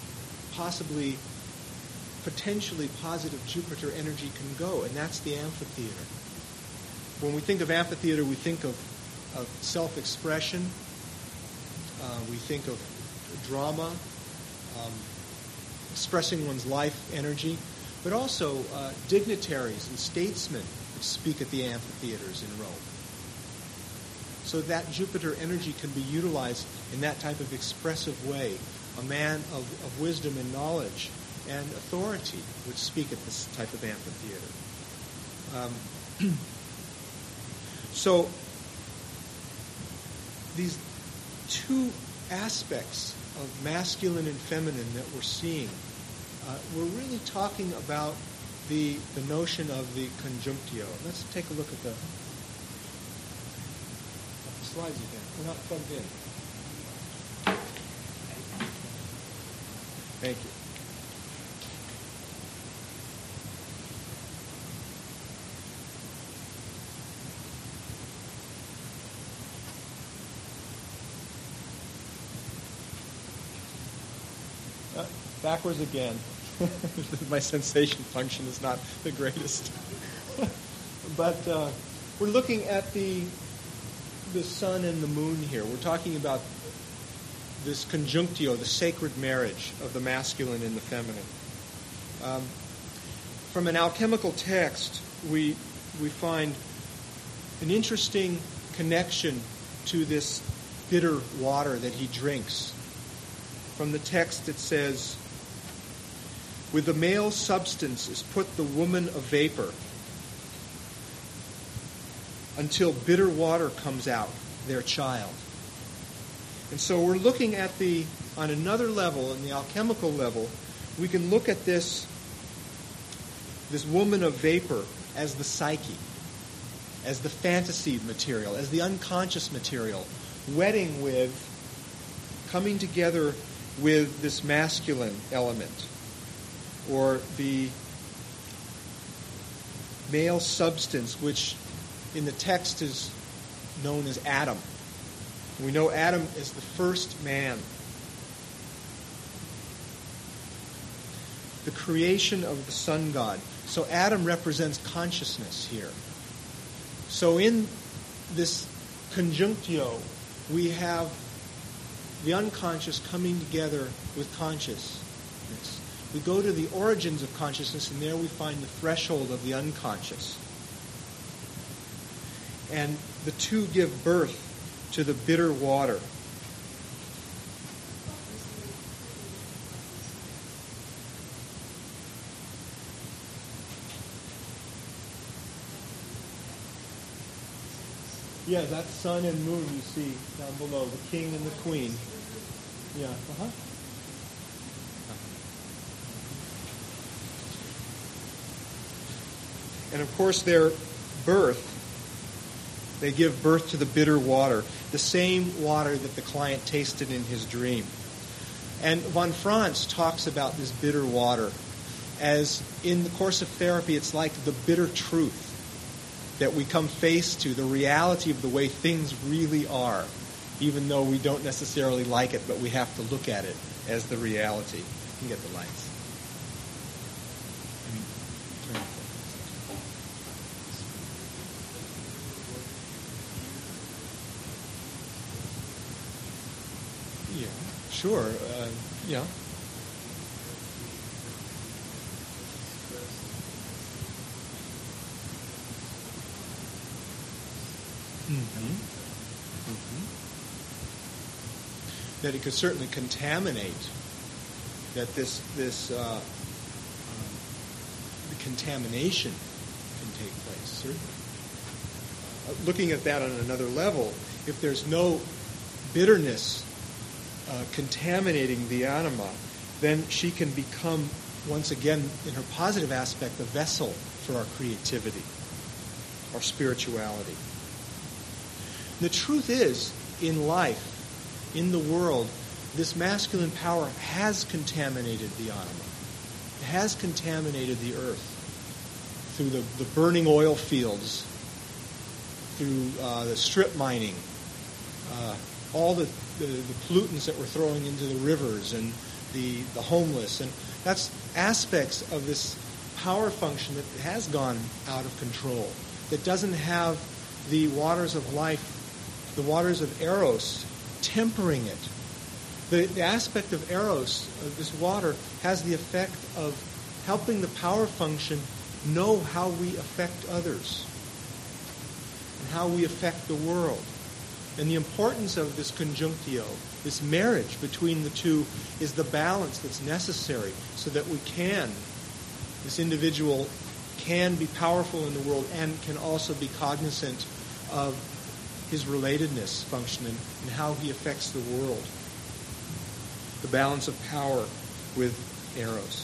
potentially positive Jupiter energy can go, and that's the amphitheater. When we think of amphitheater, we think of self-expression, we think of drama, expressing one's life energy, but also dignitaries and statesmen that speak at the amphitheaters in Rome. So that Jupiter energy can be utilized in that type of expressive way. A man of wisdom and knowledge and authority would speak at this type of amphitheater. So these two aspects of masculine and feminine that we're seeing, we're really talking about the notion of the conjunctio. Let's take a look at the slides again. We're not plugged in. Thank you. Backwards again. My sensation function is not the greatest. But we're looking at the sun and the moon here. We're talking about this conjunctio, the sacred marriage of the masculine and the feminine. From an alchemical text, we find an interesting connection to this bitter water that he drinks. From the text it says, "With the male substance is put the woman of vapor, until bitter water comes out, their child." And so we're looking at on another level, in the alchemical level, we can look at this woman of vapor as the psyche, as the fantasy material, as the unconscious material, coming together with this masculine element, or the male substance, which in the text is known as Adam. We know Adam is the first man. The creation of the sun god. So Adam represents consciousness here. So in this conjunctio, we have the unconscious coming together with consciousness. We go to the origins of consciousness, and there we find the threshold of the unconscious. And the two give birth to the bitter water. Yeah, that's sun and moon you see down below, the king and the queen. Yeah, And of course their birth, they give birth to the bitter water, the same water that the client tasted in his dream. And von Franz talks about this bitter water as, in the course of therapy, it's like the bitter truth that we come face to, the reality of the way things really are, even though we don't necessarily like it, but we have to look at it as the reality. You can get the lights. Yeah, sure. Yeah. That it could certainly contaminate. That the contamination can take place. Certainly. Looking at that on another level, if there's no bitterness contaminating the anima, then she can become, once again, in her positive aspect, a vessel for our creativity, our spirituality. The truth is, in life, in the world, this masculine power has contaminated the anima. It has contaminated the earth through the burning oil fields, through the strip mining, all the pollutants that we're throwing into the rivers and the homeless. And that's aspects of this power function that has gone out of control, that doesn't have the waters of life, the waters of Eros, tempering it. The aspect of Eros, of this water, has the effect of helping the power function know how we affect others and how we affect the world. And the importance of this conjunctio, this marriage between the two, is the balance that's necessary so that this individual can be powerful in the world and can also be cognizant of his relatedness function and how he affects the world. The balance of power with Eros.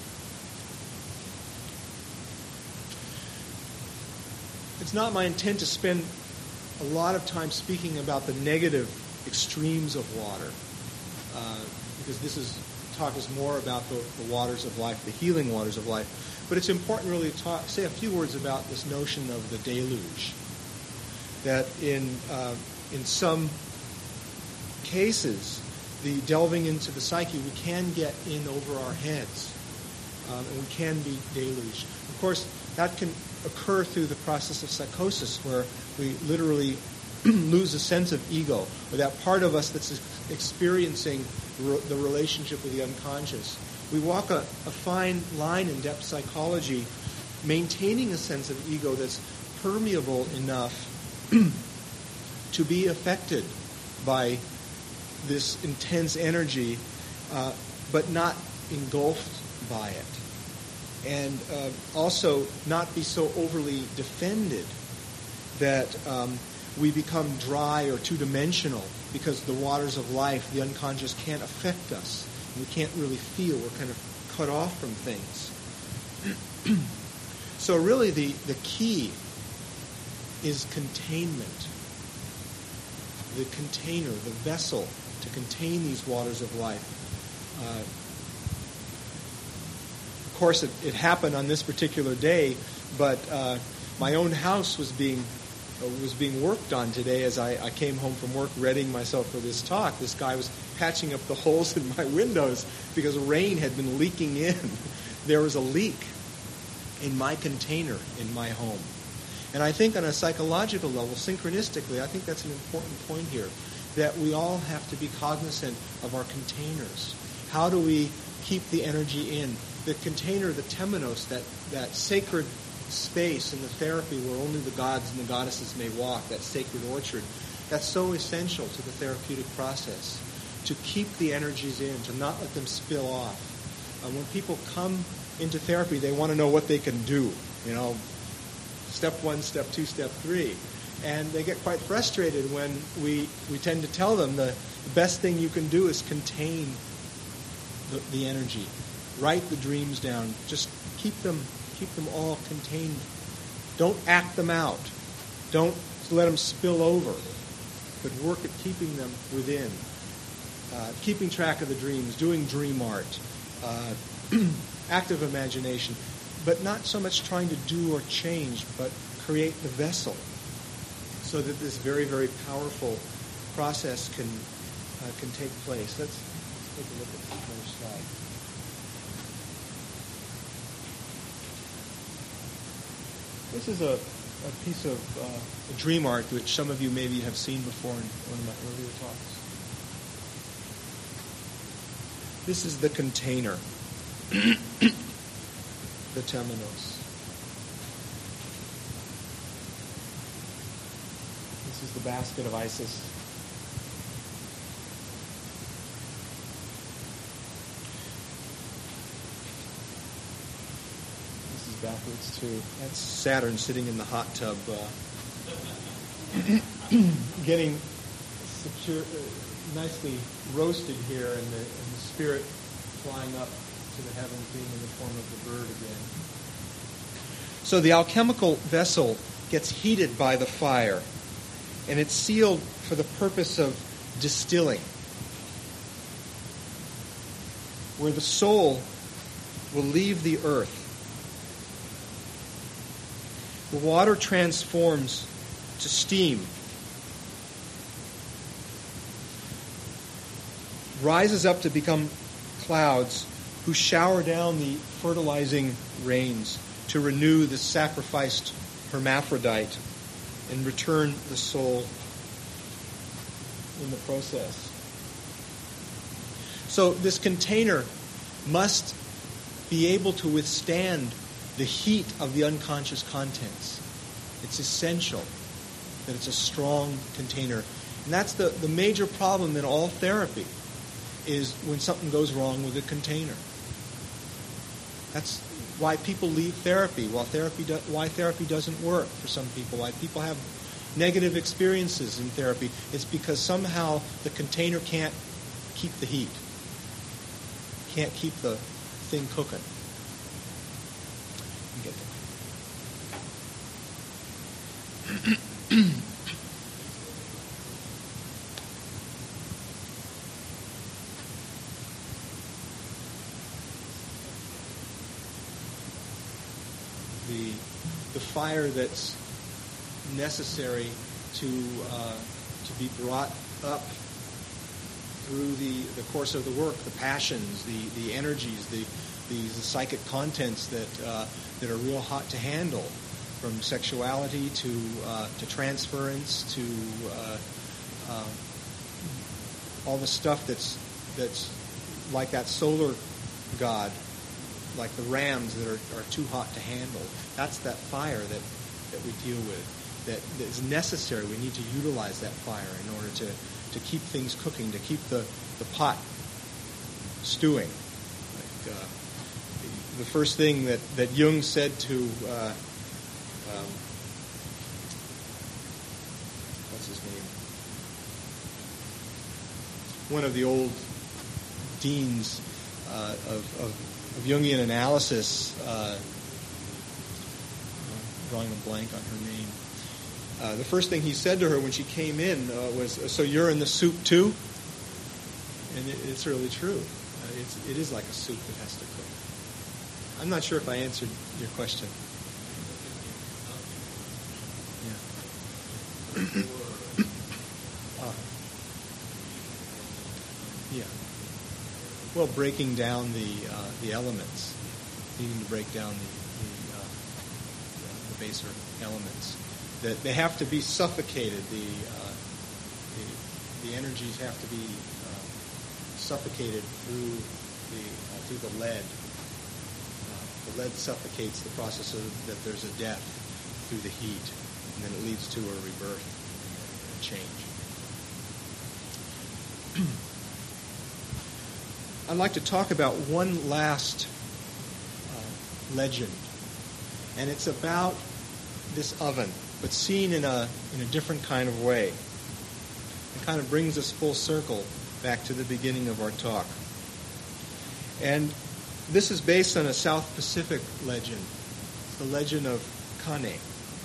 It's not my intent to spend a lot of time speaking about the negative extremes of water, because talk is more about the waters of life, the healing waters of life. But it's important really to say a few words about this notion of the deluge. That in some cases, the delving into the psyche, we can get in over our heads, and we can be deluged. Of course, that can occur through the process of psychosis, where we literally lose a sense of ego, or that part of us that's experiencing the relationship with the unconscious. We walk a fine line in depth psychology, maintaining a sense of ego that's permeable enough to be affected by this intense energy, but not engulfed by it. And also not be so overly defended that we become dry or two-dimensional because the waters of life, the unconscious, can't affect us. We can't really feel. We're kind of cut off from things. So really the key is containment. The container, the vessel to contain these waters of life. Of course, it happened on this particular day, but my own house was being worked on today as I came home from work readying myself for this talk. This guy was patching up the holes in my windows because rain had been leaking in. There was a leak in my container in my home. And I think on a psychological level, synchronistically, I think that's an important point here, that we all have to be cognizant of our containers. How do we keep the energy in? The container, the temenos, that sacred space in the therapy where only the gods and the goddesses may walk, that sacred orchard, that's so essential to the therapeutic process, to keep the energies in, to not let them spill off. When people come into therapy, they want to know what they can do, step 1, step 2, step 3. And they get quite frustrated when we tend to tell them the best thing you can do is contain the energy. Write the dreams down. Just keep them all contained Don't act them out. Don't let them spill over, but work at keeping them within. Keeping track of the dreams, doing dream art, active imagination, but not so much trying to do or change, but create the vessel so that this very, very powerful process can take place. Let's take a look at another slide. This is a piece of dream art which some of you maybe have seen before in one of my earlier talks. This is the container, the temenos. This is the basket of Isis. This is backwards too. That's Saturn sitting in the hot tub, getting secure, nicely roasted here, and the spirit flying up to the heavens, being in the form of the bird again. So the alchemical vessel gets heated by the fire, and it's sealed for the purpose of distilling, where the soul will leave the earth. The water transforms to steam, rises up to become clouds who shower down the fertilizing rains to renew the sacrificed hermaphrodite and return the soul in the process. So this container must be able to withstand the heat of the unconscious contents. It's essential that it's a strong container. And that's the major problem in all therapy, is when something goes wrong with a container. That's why people leave therapy, why therapy doesn't work for some people, why people have negative experiences in therapy. It's because somehow the container can't keep the heat, can't keep the thing cooking. Get the fire that's necessary to be brought up through the course of the work, the passions, the energies, the psychic contents that are real hot to handle, from sexuality to transference to all the stuff that's like that solar god, like the rams that are too hot to handle. That's that fire that we deal with, that is necessary. We need to utilize that fire in order to keep things cooking, to keep the pot stewing. Like, the first thing that Jung said to what's his name? One of the old deans of Jungian analysis, drawing a blank on her name. The first thing he said to her when she came in was, "So you're in the soup too?" And it's really true. It is like a soup that has to cook. I'm not sure if I answered your question. Yeah. Yeah. Well, breaking down the elements, needing to break down the baser elements. That they have to be suffocated. The energies have to be suffocated through the lead. The lead suffocates the process so that there's a death through the heat, and then it leads to a rebirth and a change. I'd like to talk about one last legend, and it's about this oven, but seen in a different kind of way. It kind of brings us full circle back to the beginning of our talk. And this is based on a South Pacific legend. It's the legend of Kane.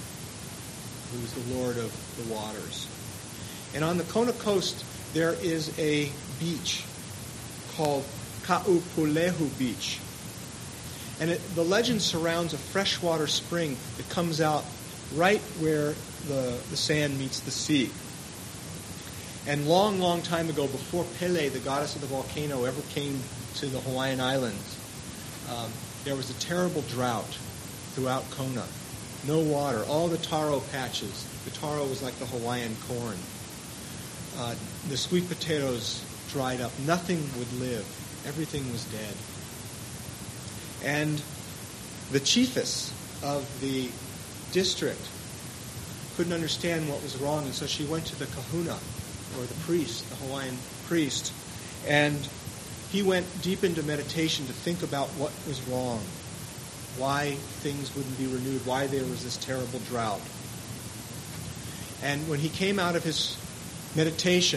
who's the Lord of the waters. And on the Kona coast, there is a beach called Ka'upulehu Beach. And the legend surrounds a freshwater spring that comes out right where the sand meets the sea. And long, long time ago, before Pele, the goddess of the volcano, ever came to the Hawaiian Islands, there was a terrible drought throughout Kona. No water, all the taro patches. The taro was like the Hawaiian corn. The sweet potatoes dried up. Nothing would live. Everything was dead. And the chiefess of the district couldn't understand what was wrong, and so she went to the kahuna, or the priest, the Hawaiian priest, and he went deep into meditation to think about what was wrong, why things wouldn't be renewed, why there was this terrible drought. And when he came out of his meditation,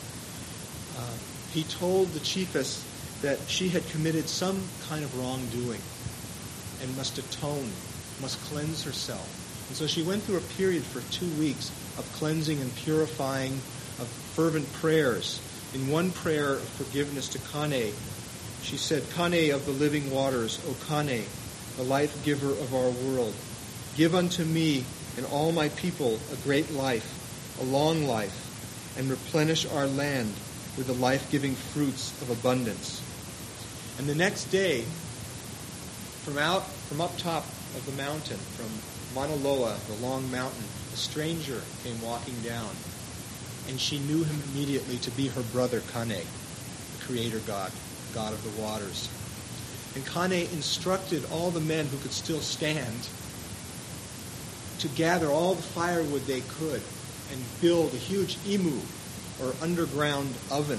he told the chiefess that she had committed some kind of wrongdoing and must atone, must cleanse herself. And so she went through a period for 2 weeks of cleansing and purifying, of fervent prayers. In one prayer of forgiveness to Kane, she said, "Kane of the living waters, O Kane, the life giver of our world, give unto me and all my people a great life, a long life, and replenish our land with the life-giving fruits of abundance." And the next day, from up top of the mountain, from Mauna Loa, the long mountain, a stranger came walking down, and she knew him immediately to be her brother Kane, the creator God, God of the waters. And Kane instructed all the men who could still stand to gather all the firewood they could and build a huge imu, or underground oven,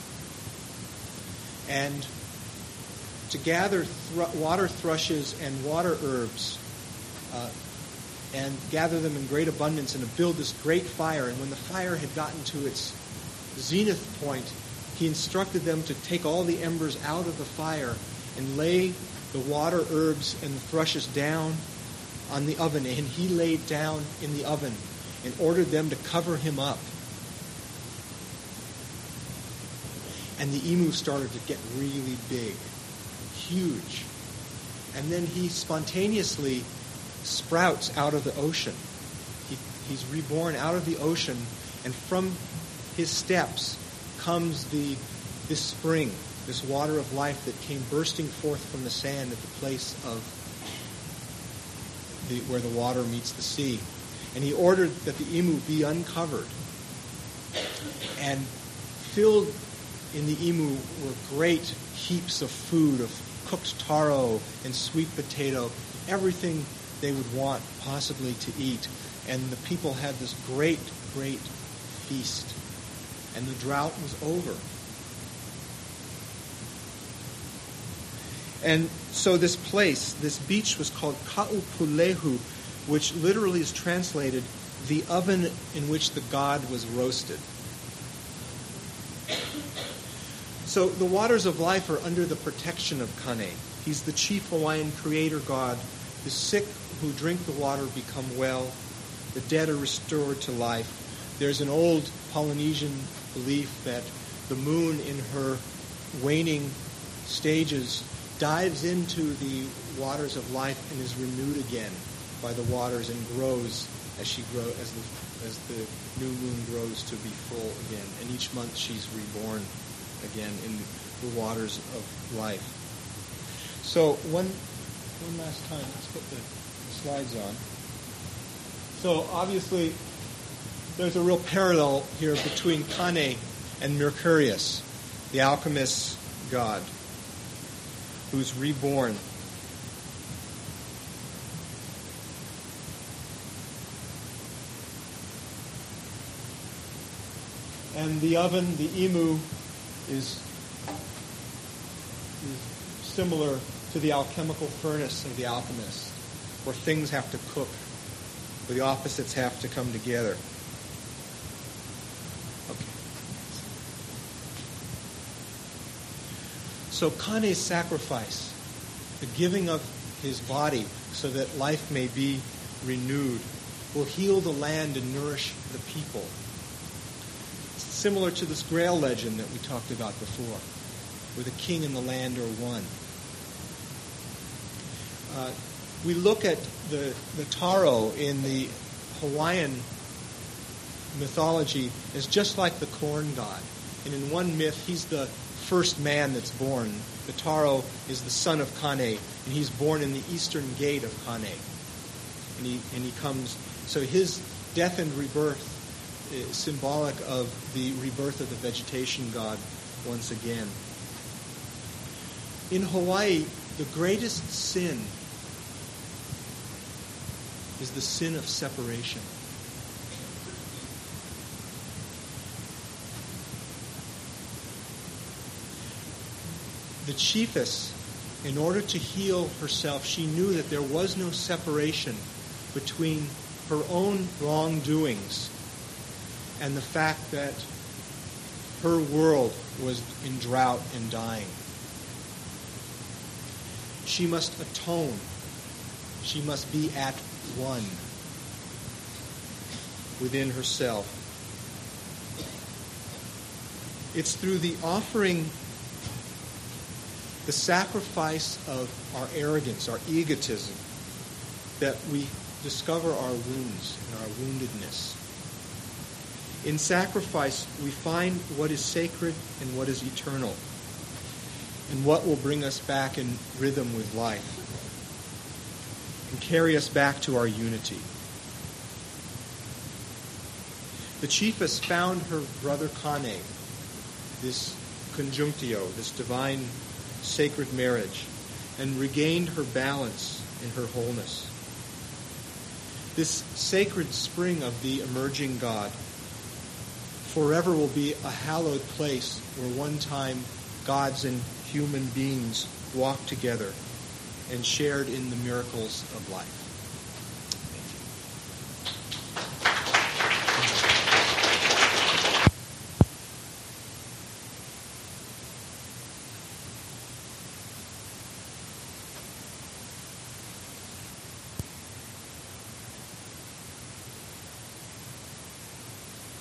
and to gather water thrushes and water herbs and gather them in great abundance and to build this great fire. And when the fire had gotten to its zenith point, he instructed them to take all the embers out of the fire and lay the water herbs and the thrushes down on the oven. And he laid down in the oven and ordered them to cover him up. And the imu started to get really big, huge. And then he spontaneously sprouts out of the ocean. He's reborn out of the ocean, and from his steps comes this spring, this water of life that came bursting forth from the sand at the place of where the water meets the sea. And he ordered that the imu be uncovered, and filled in the imu were great heaps of food, of cooked taro and sweet potato, everything they would want possibly to eat. And the people had this great, great feast. And the drought was over. And so this place, this beach, was called Ka'upulehu, which literally is translated, the oven in which the god was roasted. So the waters of life are under the protection of Kane. He's the chief Hawaiian creator god. The sick who drink the water become well. The dead are restored to life. There's an old Polynesian belief that the moon in her waning stages dives into the waters of life and is renewed again by the waters and grows as the new moon grows to be full again. And each month she's reborn again in the waters of life. So one last time, let's put the slides on. So obviously there's a real parallel here between Kane and Mercurius, the alchemist's god, who's reborn. And the oven, the imu, is similar to the alchemical furnace of the alchemist, where things have to cook, where the opposites have to come together. Okay. So Kane's sacrifice, the giving of his body so that life may be renewed, will heal the land and nourish the people. It's similar to this Grail legend that we talked about before, where the king and the land are one. We look at the taro in the Hawaiian mythology as just like the corn god. And in one myth, he's the first man that's born. The taro is the son of Kane, and he's born in the eastern gate of Kane. And he comes, so his death and rebirth is symbolic of the rebirth of the vegetation god once again. In Hawaii, the greatest sin is the sin of separation. The chiefess, in order to heal herself, she knew that there was no separation between her own wrongdoings and the fact that her world was in drought and dying. She must atone. She must be at one within herself. It's through the offering, the sacrifice of our arrogance, our egotism, that we discover our wounds and our woundedness. In sacrifice, we find what is sacred and what is eternal, and what will bring us back in rhythm with life and carry us back to our unity. The chiefess found her brother Kane, this conjunctio, this divine sacred marriage, and regained her balance and her wholeness. This sacred spring of the emerging God forever will be a hallowed place where one time gods and human beings walked together and shared in the miracles of life.